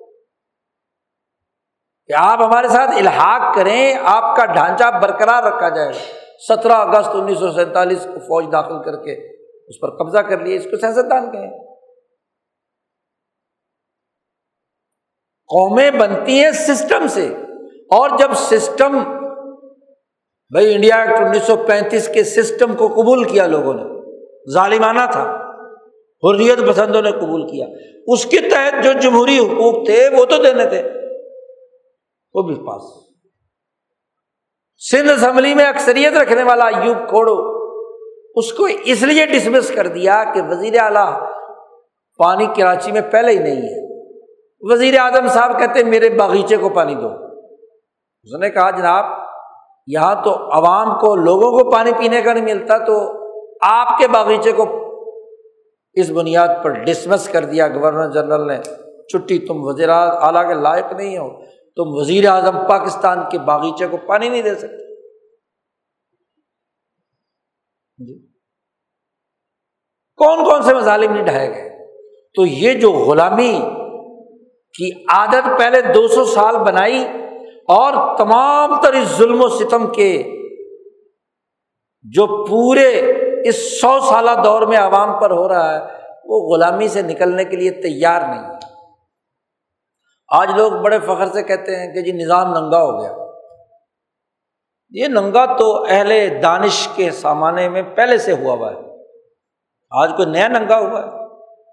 کہ آپ ہمارے ساتھ الحاق کریں، آپ کا ڈھانچہ برقرار رکھا جائے گا۔ سترہ اگست انیس سو سینتالیس کو فوج داخل کر کے اس پر قبضہ کر لیا، اس کو سیاستدان کہیں۔ قومیں بنتی ہیں سسٹم سے، اور جب سسٹم، بھائی انڈیا ایکٹ انیس سو پینتیس کے سسٹم کو قبول کیا لوگوں نے، ظالمانہ تھا، حریت پسندوں نے قبول کیا، اس کے تحت جو جمہوری حقوق تھے وہ تو دینے تھے، وہ بھی پاس۔ سندھ اسمبلی میں اکثریت رکھنے والا ایوب کھوڑو، اس کو اس لیے ڈسمس کر دیا کہ وزیر اعلیٰ پانی کراچی میں پہلے ہی نہیں ہے۔ وزیر اعظم صاحب کہتے میرے باغیچے کو پانی دو، اس نے کہا جناب یہاں تو عوام کو لوگوں کو پانی پینے کا نہیں ملتا، تو آپ کے باغیچے کو اس بنیاد پر ڈسمس کر دیا گورنر جنرل نے، چھٹی، تم وزیر اعلیٰ کے لائق نہیں ہو، تم وزیر اعظم پاکستان کے باغیچے کو پانی نہیں دے سکتے۔ جی کون کون سے مظالم نہیں ڈھائے گئے۔ تو یہ جو غلامی کی عادت پہلے دو سو سال بنائی، اور تمام تر اس ظلم و ستم کے جو پورے اس سو سالہ دور میں عوام پر ہو رہا ہے، وہ غلامی سے نکلنے کے لیے تیار نہیں ہے۔ آج لوگ بڑے فخر سے کہتے ہیں کہ جی نظام ننگا ہو گیا۔ یہ ننگا تو اہل دانش کے سامانے میں پہلے سے ہوا ہوا ہے، آج کوئی نیا ننگا ہوا ہے؟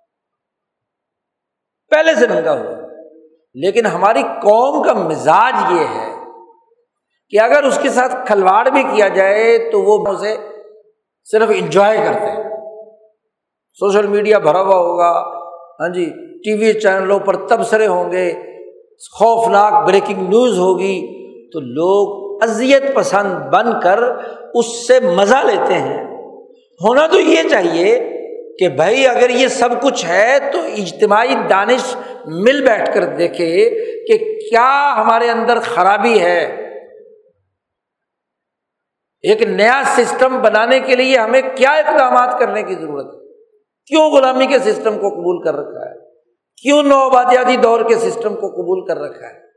پہلے سے ننگا ہوا ہے۔ لیکن ہماری قوم کا مزاج یہ ہے کہ اگر اس کے ساتھ کھلواڑ بھی کیا جائے تو وہ اسے صرف انجوائے کرتے ہیں۔ سوشل میڈیا بھرا ہوا ہوگا، ہاں جی، ٹی وی چینلوں پر تبصرے ہوں گے، خوفناک بریکنگ نیوز ہوگی، تو لوگ اذیت پسند بن کر اس سے مزہ لیتے ہیں۔ ہونا تو یہ چاہیے کہ بھائی اگر یہ سب کچھ ہے تو اجتماعی دانش مل بیٹھ کر دیکھے کہ کیا ہمارے اندر خرابی ہے۔ ایک نیا سسٹم بنانے کے لیے ہمیں کیا اقدامات کرنے کی ضرورت ہے؟ کیوں غلامی کے سسٹم کو قبول کر رکھا ہے؟ کیوں نوآبادیاتی دور کے سسٹم کو قبول کر رکھا ہے؟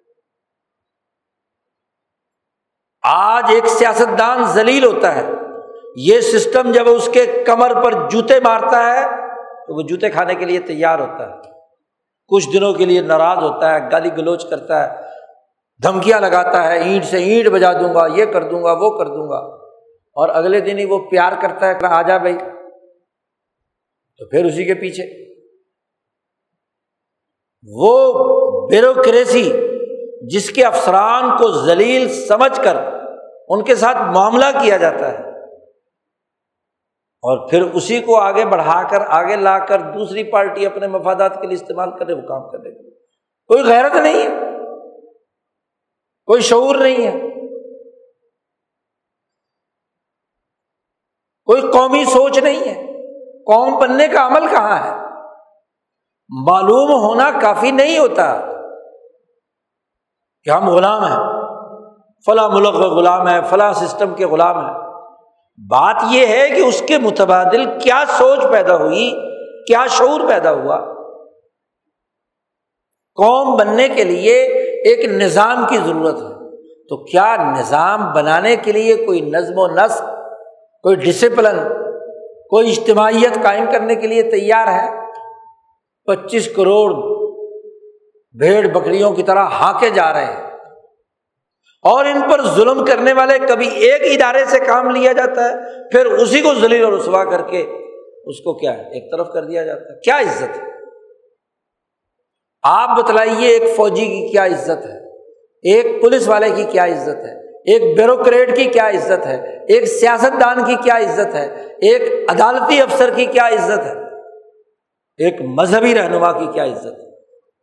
آج ایک سیاستدان ذلیل ہوتا ہے، یہ سسٹم جب اس کے کمر پر جوتے مارتا ہے تو وہ جوتے کھانے کے لیے تیار ہوتا ہے، کچھ دنوں کے لیے ناراض ہوتا ہے، گالی گلوچ کرتا ہے، دھمکیاں لگاتا ہے، اینٹ سے اینٹ بجا دوں گا، یہ کر دوں گا، وہ کر دوں گا، اور اگلے دن ہی وہ پیار کرتا ہے کہ آ جا بھائی، تو پھر اسی کے پیچھے وہ بیوروکریسی جس کے افسران کو ذلیل سمجھ کر ان کے ساتھ معاملہ کیا جاتا ہے، اور پھر اسی کو آگے بڑھا کر آگے لا کر دوسری پارٹی اپنے مفادات کے لیے استعمال کرے، وہ کام کرنے کے لیے کوئی غیرت نہیں ہے، کوئی شعور نہیں ہے، کوئی قومی سوچ نہیں ہے۔ قوم بننے کا عمل کہاں ہے؟ معلوم ہونا کافی نہیں ہوتا کہ ہم غلام ہیں، فلاں ملک کے غلام ہیں، فلاں سسٹم کے غلام ہیں۔ بات یہ ہے کہ اس کے متبادل کیا سوچ پیدا ہوئی، کیا شعور پیدا ہوا۔ قوم بننے کے لیے ایک نظام کی ضرورت ہے، تو کیا نظام بنانے کے لیے کوئی نظم و نسق، کوئی ڈسپلن، کوئی اجتماعیت قائم کرنے کے لیے تیار ہے؟ پچیس کروڑ بھیڑ بکریوں کی طرح ہانکے جا رہے ہیں، اور ان پر ظلم کرنے والے کبھی ایک ادارے سے کام لیا جاتا ہے، پھر اسی کو ذلیل اور رسوا کر کے اس کو کیا ہے ایک طرف کر دیا جاتا ہے۔ کیا عزت ہے؟ آپ بتلائیے ایک فوجی کی کیا عزت ہے، ایک پولیس والے کی کیا عزت ہے، ایک بیوروکریٹ کی کیا عزت ہے، ایک سیاستدان کی کیا عزت ہے، ایک عدالتی افسر کی کیا عزت ہے، ایک مذہبی رہنما کی کیا عزت ہے؟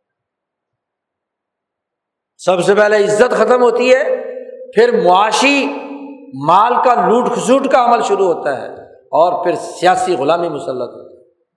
سب سے پہلے عزت ختم ہوتی ہے، پھر معاشی مال کا لوٹ کھسوٹ کا عمل شروع ہوتا ہے، اور پھر سیاسی غلامی مسلط ہوتا ہے۔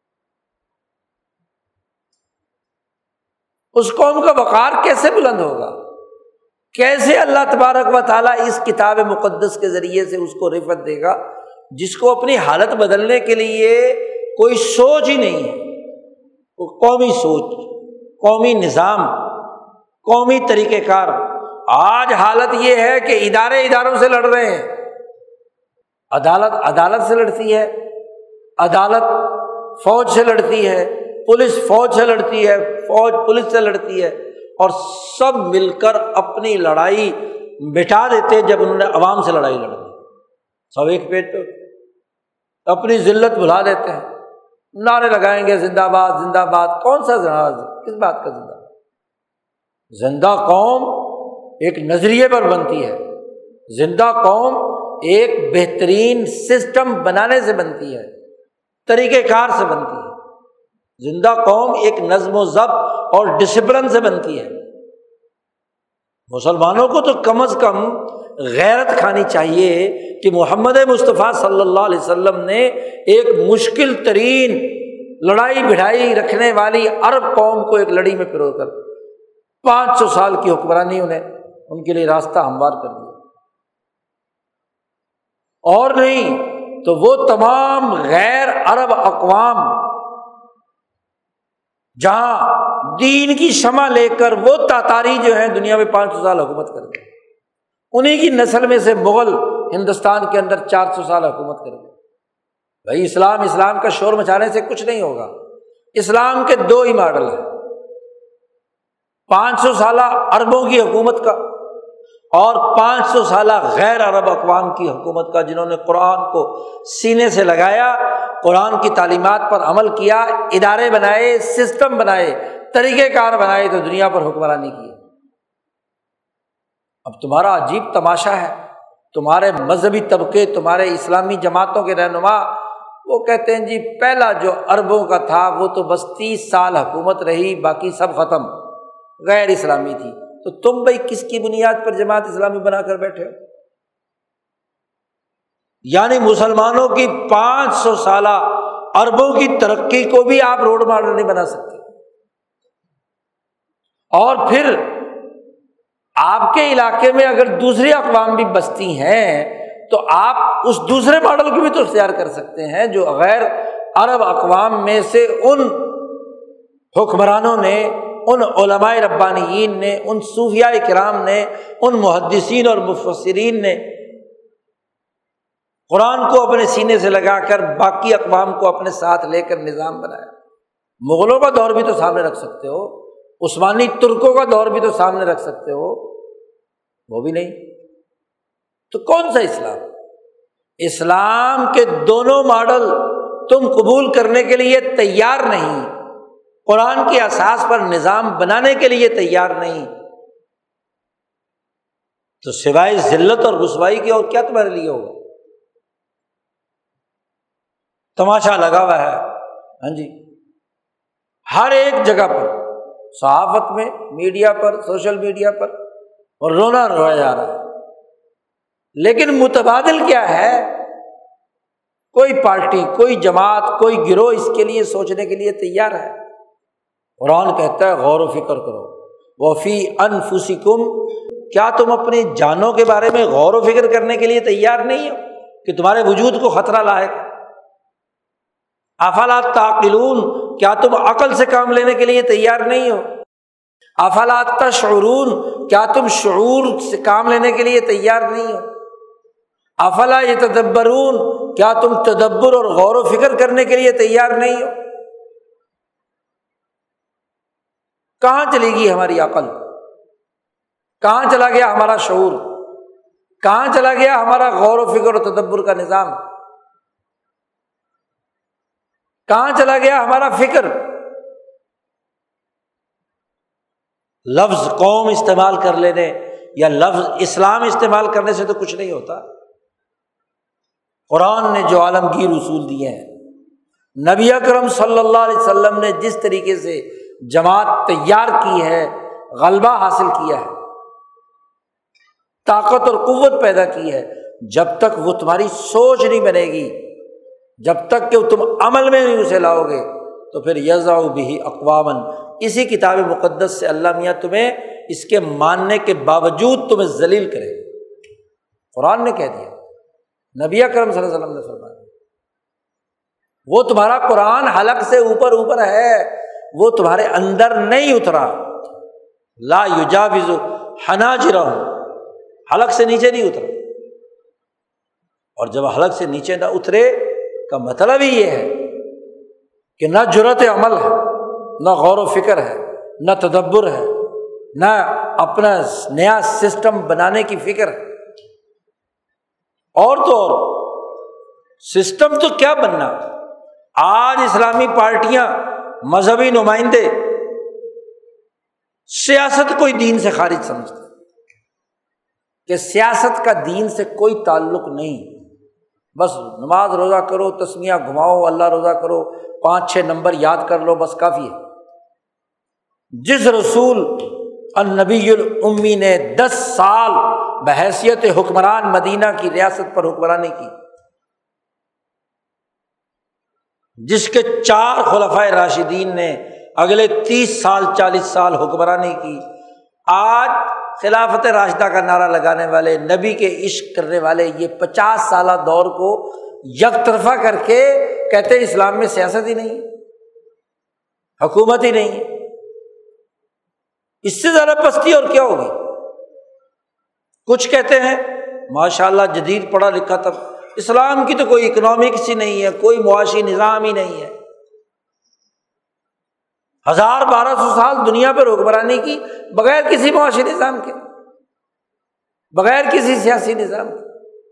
اس قوم کا وقار کیسے بلند ہوگا؟ کیسے اللہ تبارک و تعالیٰ اس کتاب مقدس کے ذریعے سے اس کو رفعت دے گا جس کو اپنی حالت بدلنے کے لیے کوئی سوچ ہی نہیں ہے؟ قومی سوچ، قومی نظام، قومی طریقہ کار۔ آج حالت یہ ہے کہ ادارے اداروں سے لڑ رہے ہیں، عدالت عدالت سے لڑتی ہے، عدالت فوج سے لڑتی ہے، پولیس فوج سے لڑتی ہے، فوج پولیس سے لڑتی ہے، اور سب مل کر اپنی لڑائی مٹا دیتے جب انہوں نے عوام سے لڑائی لڑی، سب ایک پیج پہ اپنی ذلت بھلا دیتے ہیں، نعرے لگائیں گے زندہ باد زندہ باد۔ کون سا زندہ باد؟ کس بات کا زندہ باد؟ زندہ قوم ایک نظریے پر بنتی ہے، زندہ قوم ایک بہترین سسٹم بنانے سے بنتی ہے، طریقہ کار سے بنتی ہے، زندہ قوم ایک نظم و ضبط اور ڈسپلن سے بنتی ہے۔ مسلمانوں کو تو کم از کم غیرت کھانی چاہیے کہ محمد مصطفیٰ صلی اللہ علیہ وسلم نے ایک مشکل ترین لڑائی بھڑائی رکھنے والی عرب قوم کو ایک لڑی میں پرو کر پانچ سو سال کی حکمرانی انہیں ان کے لیے راستہ ہموار کر دیا، اور نہیں تو وہ تمام غیر عرب اقوام جہاں دین کی شمع لے کر وہ تاتاری جو ہیں دنیا میں پانچ سو سال حکومت کر گئے، انہیں کی نسل میں سے مغل ہندوستان کے اندر چار سو سال حکومت کر گئے۔ بھائی اسلام اسلام کا شور مچانے سے کچھ نہیں ہوگا، اسلام کے دو ہی ماڈل ہیں، پانچ سو سالہ عربوں کی حکومت کا اور پانچ سو سالہ غیر عرب اقوام کی حکومت کا، جنہوں نے قرآن کو سینے سے لگایا، قرآن کی تعلیمات پر عمل کیا، ادارے بنائے، سسٹم بنائے، طریقہ کار بنائے تو دنیا پر حکمرانی کی۔ اب تمہارا عجیب تماشا ہے، تمہارے مذہبی طبقے، تمہارے اسلامی جماعتوں کے رہنما وہ کہتے ہیں جی پہلا جو عربوں کا تھا وہ تو بس تیس سال حکومت رہی، باقی سب ختم، غیر اسلامی تھی۔ تو تم بھائی کس کی بنیاد پر جماعت اسلامی بنا کر بیٹھے ہو؟ یعنی مسلمانوں کی پانچ سو سالہ عربوں کی ترقی کو بھی آپ روڈ ماڈل نہیں بنا سکتے، اور پھر آپ کے علاقے میں اگر دوسری اقوام بھی بستی ہیں تو آپ اس دوسرے ماڈل کو بھی تو اختیار کر سکتے ہیں جو غیر عرب اقوام میں سے ان حکمرانوں نے، ان علماء ربانیین نے، ان صوفیاء کرام نے، ان محدثین اور مفسرین نے قرآن کو اپنے سینے سے لگا کر باقی اقوام کو اپنے ساتھ لے کر نظام بنایا۔ مغلوں کا دور بھی تو سامنے رکھ سکتے ہو، عثمانی ترکوں کا دور بھی تو سامنے رکھ سکتے ہو، وہ بھی نہیں۔ تو کون سا اسلام؟ اسلام کے دونوں ماڈل تم قبول کرنے کے لیے تیار نہیں، قرآن کی اساس پر نظام بنانے کے لیے تیار نہیں، تو سوائے ذلت اور رسوائی کے اور کیا تمہارے لیے ہوگا؟ تماشا لگا ہوا ہے ہاں جی ہر ایک جگہ پر، صحافت میں، میڈیا پر، سوشل میڈیا پر، اور رونا رویا جا رہا ہے۔ لیکن متبادل کیا ہے؟ کوئی پارٹی، کوئی جماعت، کوئی گروہ اس کے لیے سوچنے کے لیے تیار ہے۔ قرآن کہتا ہے غور و فکر کرو، وفی انفسکم، کیا تم اپنی جانوں کے بارے میں غور و فکر کرنے کے لیے تیار نہیں ہو کہ تمہارے وجود کو خطرہ لاحق ہے؟ افلا تعقلون، کیا تم عقل سے کام لینے کے لیے تیار نہیں ہو؟ افلا تشعرون، کیا تم شعور سے کام لینے کے لیے تیار نہیں ہو؟ افلا یتدبرون، کیا تم تدبر اور غور و فکر کرنے کے لیے تیار نہیں ہو؟ کہاں چلی گئی ہماری عقل؟ کہاں چلا گیا ہمارا شعور؟ کہاں چلا گیا ہمارا غور و فکر اور تدبر کا نظام؟ کہاں چلا گیا ہمارا فکر؟ لفظ قوم استعمال کر لینے یا لفظ اسلام استعمال کرنے سے تو کچھ نہیں ہوتا۔ قرآن نے جو عالمگیر اصول دیے ہیں، نبی اکرم صلی اللہ علیہ وسلم نے جس طریقے سے جماعت تیار کی ہے، غلبہ حاصل کیا ہے، طاقت اور قوت پیدا کی ہے، جب تک وہ تمہاری سوچ نہیں بنے گی، جب تک کہ تم عمل میں نہیں اسے لاؤ گے، تو پھر یضع بہ اقواما، اسی کتاب مقدس سے اللہ میاں تمہیں اس کے ماننے کے باوجود تمہیں ذلیل کرے گا۔ قرآن نے کہہ دیا، نبی اکرم صلی اللہ علیہ وسلم نے فرمایا، وہ تمہارا قرآن حلق سے اوپر اوپر ہے، وہ تمہارے اندر نہیں اترا۔ لا یجاوز حناجرہم، حلق سے نیچے نہیں اترا۔ اور جب حلق سے نیچے نہ اترے کا مطلب ہی یہ ہے کہ نہ جرأت عمل ہے، نہ غور و فکر ہے، نہ تدبر ہے، نہ اپنا نیا سسٹم بنانے کی فکر ہے۔ اور تو اور سسٹم تو کیا بننا، آج اسلامی پارٹیاں، مذہبی نمائندے سیاست کوئی دین سے خارج سمجھتے کہ سیاست کا دین سے کوئی تعلق نہیں، بس نماز روزہ کرو، تسمیہ گھماؤ، اللہ روزہ کرو، پانچ چھ نمبر یاد کر لو، بس کافی ہے۔ جس رسول النبی الامی نے دس سال بحیثیت حکمران مدینہ کی ریاست پر حکمرانی کی، جس کے چار خلفائے راشدین نے اگلے تیس سال چالیس سال حکمرانی کی۔ آج خلافت راشدہ کا نعرہ لگانے والے، نبی کے عشق کرنے والے، یہ پچاس سالہ دور کو یک طرفہ کر کے کہتے ہیں اسلام میں سیاست ہی نہیں، حکومت ہی نہیں ہے۔ اس سے زیادہ پستی اور کیا ہوگی؟ کچھ کہتے ہیں ماشاءاللہ جدید پڑھا لکھا، تب اسلام کی تو کوئی اکنامکس ہی نہیں ہے، کوئی معاشی نظام ہی نہیں ہے۔ ہزار بارہ سو سال دنیا پر حکمرانی کی بغیر کسی معاشی نظام کے، بغیر کسی سیاسی نظام کے۔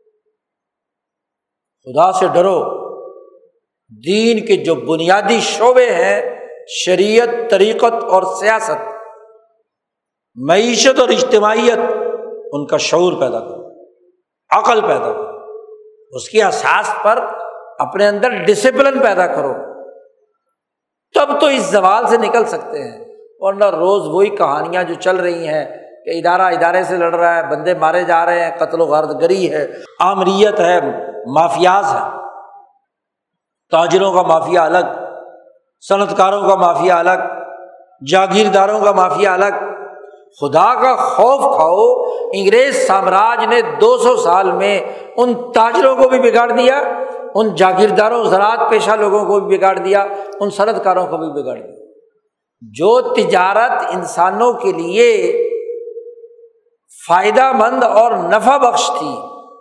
خدا سے ڈرو، دین کے جو بنیادی شعبے ہیں، شریعت، طریقت اور سیاست، معیشت اور اجتماعیت، ان کا شعور پیدا کرو، عقل پیدا کرو، اس کی اساس پر اپنے اندر ڈسپلن پیدا کرو، تب تو اس زوال سے نکل سکتے ہیں۔ ورنہ روز وہی کہانیاں جو چل رہی ہیں کہ ادارہ ادارے سے لڑ رہا ہے، بندے مارے جا رہے ہیں، قتل و غارت گری ہے، آمریت ہے، مافیاز ہے، تاجروں کا مافیا الگ، صنعت کاروں کا مافیا الگ، جاگیرداروں کا مافیا الگ۔ خدا کا خوف کھاؤ، انگریز سامراج نے دو سو سال میں ان تاجروں کو بھی بگاڑ دیا، ان جاگیرداروں زراعت پیشہ لوگوں کو بھی بگاڑ دیا، ان صنعت کاروں کو بھی بگاڑ دیا۔ جو تجارت انسانوں کے لیے فائدہ مند اور نفع بخش تھی،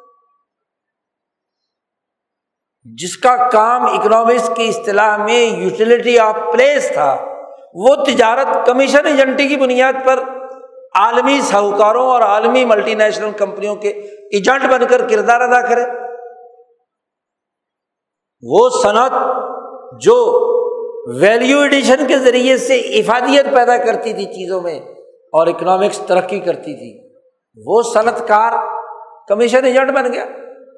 جس کا کام اکنامکس کی اصطلاح میں یوٹیلیٹی آف پلیس تھا، وہ تجارت کمیشن ایجنٹی کی بنیاد پر عالمی ساہوکاروں اور عالمی ملٹی نیشنل کمپنیوں کے ایجنٹ بن کر کردار ادا کرے۔ وہ صنعت جو ویلیو ایڈیشن کے ذریعے سے افادیت پیدا کرتی تھی چیزوں میں اور اکنامکس ترقی کرتی تھی، وہ صنعت کار کمیشن ایجنٹ بن گیا،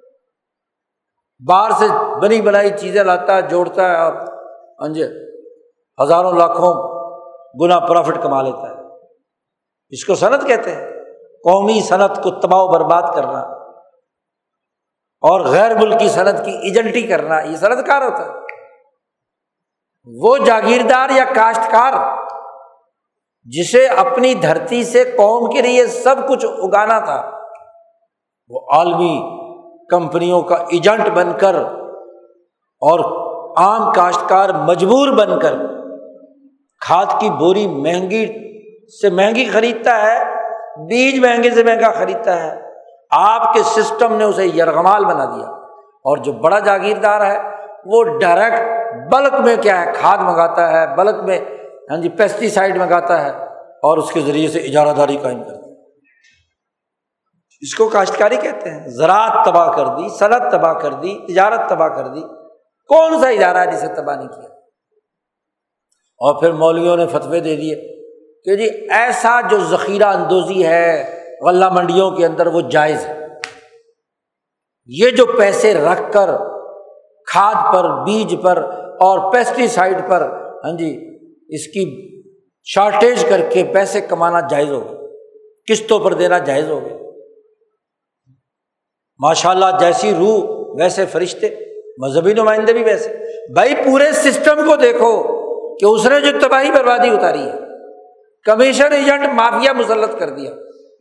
باہر سے بنی بنائی چیزیں لاتا ہے، جوڑتا ہے اور انجے ہزاروں لاکھوں گنا پروفٹ کما لیتا ہے۔ اس کو صنعت کہتے ہیں۔ قومی صنعت کو تباہ و برباد کرنا اور غیر ملکی صنعت کی ایجنٹی کرنا، یہ صنعت کار ہوتا ہے۔ وہ جاگیردار یا کاشتکار جسے اپنی دھرتی سے قوم کے لیے سب کچھ اگانا تھا، وہ عالمی کمپنیوں کا ایجنٹ بن کر اور عام کاشتکار مجبور بن کر کھاد کی بوری مہنگی سے مہنگی خریدتا ہے، بیج مہنگے سے مہنگا خریدتا ہے۔ آپ کے سسٹم نے اسے یرغمال بنا دیا، اور جو بڑا جاگیردار ہے وہ ڈائریکٹ بلک میں کیا ہے کھاد منگاتا ہے، بلک میں ہاں جی پیسٹی سائڈ منگاتا ہے اور اس کے ذریعے سے اجارہ داری قائم کرتا ہے۔ اس کو کاشتکاری کہتے ہیں۔ زراعت تباہ کر دی، صنعت تباہ کر دی، تجارت تباہ کر دی۔ کون سا ادارہ ہے جسے تباہ نہیں کیا؟ اور پھر مولویوں نے فتوے دے دیے کہ جی ایسا جو ذخیرہ اندوزی ہے غلہ منڈیوں کے اندر وہ جائز ہے، یہ جو پیسے رکھ کر کھاد پر، بیج پر اور پیسٹی سائڈ پر ہاں جی اس کی شارٹیج کر کے پیسے کمانا جائز ہوگا، قسطوں پر دینا جائز ہوگا۔ ماشاءاللہ جیسی روح ویسے فرشتے، مذہبی نمائندے بھی ویسے۔ بھائی پورے سسٹم کو دیکھو کہ اس نے جو تباہی بربادی اتاری ہے، کمیشن ایجنٹ مافیا مسلط کر دیا۔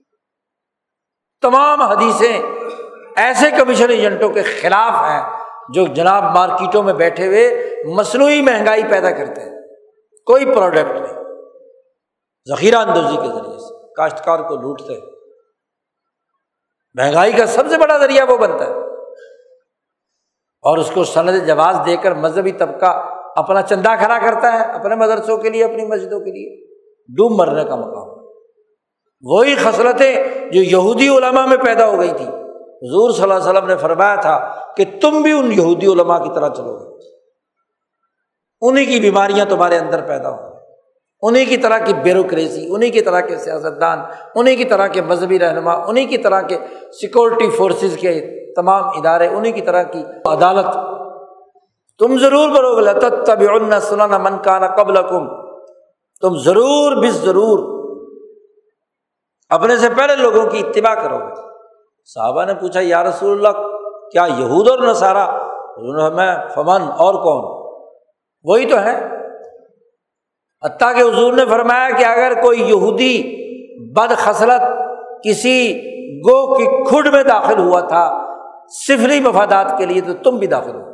تمام حدیثیں ایسے کمیشن ایجنٹوں کے خلاف ہیں جو جناب مارکیٹوں میں بیٹھے ہوئے مصنوعی مہنگائی پیدا کرتے ہیں، کوئی پروڈکٹ نہیں، ذخیرہ اندوزی کے ذریعے سے کاشتکار کو لوٹتے ہیں۔ مہنگائی کا سب سے بڑا ذریعہ وہ بنتا ہے، اور اس کو سند جواز دے کر مذہبی طبقہ اپنا چندہ کھڑا کرتا ہے اپنے مدرسوں کے لیے، اپنی مسجدوں کے لیے۔ ڈوب مرنے کا مقام۔ وہی خصلتیں جو یہودی علماء میں پیدا ہو گئی تھی، حضور صلی اللہ علیہ وسلم نے فرمایا تھا کہ تم بھی ان یہودی علماء کی طرح چلو گے، انہی کی بیماریاں تمہارے اندر پیدا ہوں، انہی کی طرح کی بیوروکریسی، انہی کی طرح کے سیاستدان، انہی کی طرح کے مذہبی رہنما، انہی کی طرح کے سیکورٹی فورسز کے تمام ادارے، انہی کی طرح کی عدالت۔ تم ضرور پڑھو گے لَتَتَّبِعُنَّ سُنَنَ مَنْ كَانَ قَبْلَكُمْ، تم ضرور بس ضرور اپنے سے پہلے لوگوں کی اتباع کرو گے۔ صحابہ نے پوچھا یا رسول اللہ کیا یہود اور نصارہ؟ انہوں نے فمن اور کون؟ وہی تو ہیں۔ حتیٰ کہ حضور نے فرمایا کہ اگر کوئی یہودی بد خصلت کسی گو کی کھڈ میں داخل ہوا تھا صفری مفادات کے لیے تو تم بھی داخل ہو۔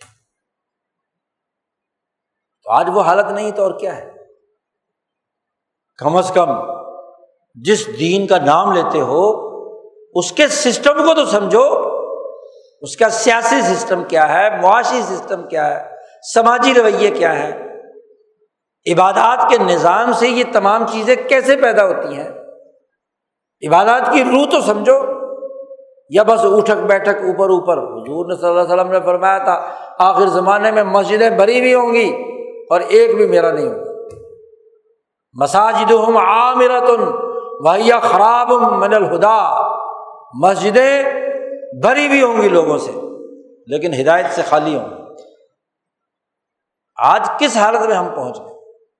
تو آج وہ حالت نہیں تو اور کیا ہے؟ کم از کم جس دین کا نام لیتے ہو اس کے سسٹم کو تو سمجھو، اس کا سیاسی سسٹم کیا ہے، معاشی سسٹم کیا ہے، سماجی رویے کیا ہے، عبادات کے نظام سے یہ تمام چیزیں کیسے پیدا ہوتی ہیں، عبادات کی روح تو سمجھو، یا بس اٹھک بیٹھک اوپر اوپر۔ حضور نے صلی اللہ علیہ وسلم نے فرمایا تھا آخر زمانے میں مسجدیں بھری بھی ہوں گی اور ایک بھی میرا نہیں ہوگا۔ مساجدہم عامرۃ وہی خراب من الہدی، مسجدیں بھری بھی ہوں گی لوگوں سے لیکن ہدایت سے خالی ہوں گی۔ آج کس حالت میں ہم پہنچ گئے؟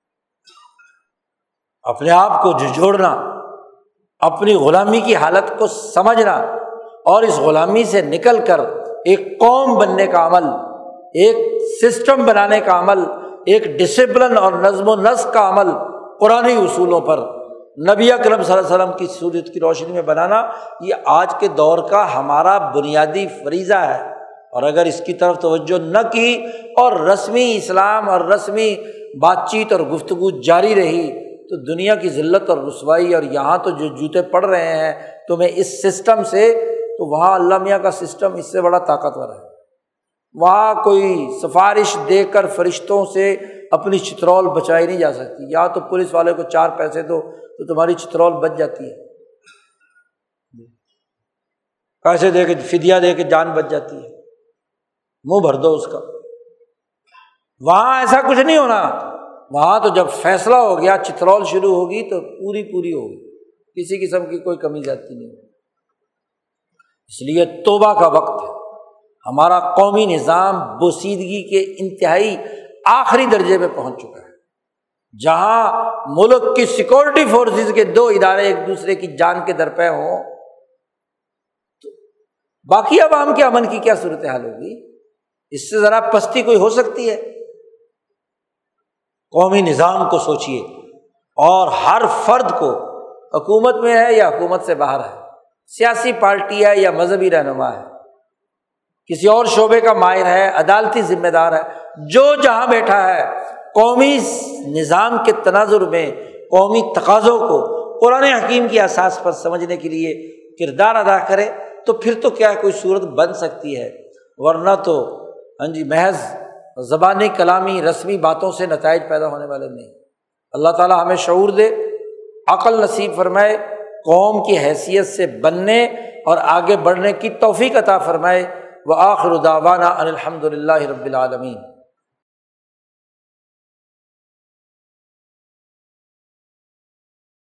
اپنے آپ کو جھجھوڑنا، اپنی غلامی کی حالت کو سمجھنا اور اس غلامی سے نکل کر ایک قوم بننے کا عمل، ایک سسٹم بنانے کا عمل، ایک ڈسپلن اور نظم و نسق کا عمل قرآنی اصولوں پر نبی اکرم صلی اللہ علیہ وسلم کی سیرت کی روشنی میں بنانا، یہ آج کے دور کا ہمارا بنیادی فریضہ ہے۔ اور اگر اس کی طرف توجہ نہ کی اور رسمی اسلام اور رسمی بات چیت اور گفتگو جاری رہی تو دنیا کی ذلت اور رسوائی، اور یہاں تو جو جوتے پڑ رہے ہیں تمہیں اس سسٹم سے، تو وہاں اللہ میاں کا سسٹم اس سے بڑا طاقتور ہے۔ وہاں کوئی سفارش دے کر فرشتوں سے اپنی چترول بچائی نہیں جا سکتی۔ یا تو پولیس والے کو چار پیسے دو تو تمہاری چترول بچ جاتی ہے، پیسے دے کے فدیہ دے کے جان بچ جاتی ہے، منہ بھر دو اس کا۔ وہاں ایسا کچھ نہیں ہونا، وہاں تو جب فیصلہ ہو گیا چترول شروع ہوگی تو پوری پوری ہوگی، کسی قسم کی کوئی کمی زیادتی نہیں ہوگی۔ اس لیے توبہ کا وقت ہے۔ ہمارا قومی نظام بوسیدگی کے انتہائی آخری درجے پہ پہنچ چکا ہے، جہاں ملک کی سیکورٹی فورسز کے دو ادارے ایک دوسرے کی جان کے درپے ہوں تو باقی عوام کے امن کی کیا صورتحال ہوگی؟ اس سے ذرا پستی کوئی ہو سکتی ہے؟ قومی نظام کو سوچئے، اور ہر فرد کو، حکومت میں ہے یا حکومت سے باہر ہے، سیاسی پارٹی ہے یا مذہبی رہنما ہے، کسی اور شعبے کا ماہر ہے، عدالتی ذمہ دار ہے، جو جہاں بیٹھا ہے قومی نظام کے تناظر میں قومی تقاضوں کو قرآن حکیم کی اساس پر سمجھنے کے لیے کردار ادا کرے تو پھر تو کیا کوئی صورت بن سکتی ہے، ورنہ تو ہاں جی محض زبانی کلامی رسمی باتوں سے نتائج پیدا ہونے والے نہیں۔ اللہ تعالیٰ ہمیں شعور دے، عقل نصیب فرمائے، قوم کی حیثیت سے بننے اور آگے بڑھنے کی توفیق عطا فرمائے۔ وآخر دعوانا ان الحمد للہ رب العالمین۔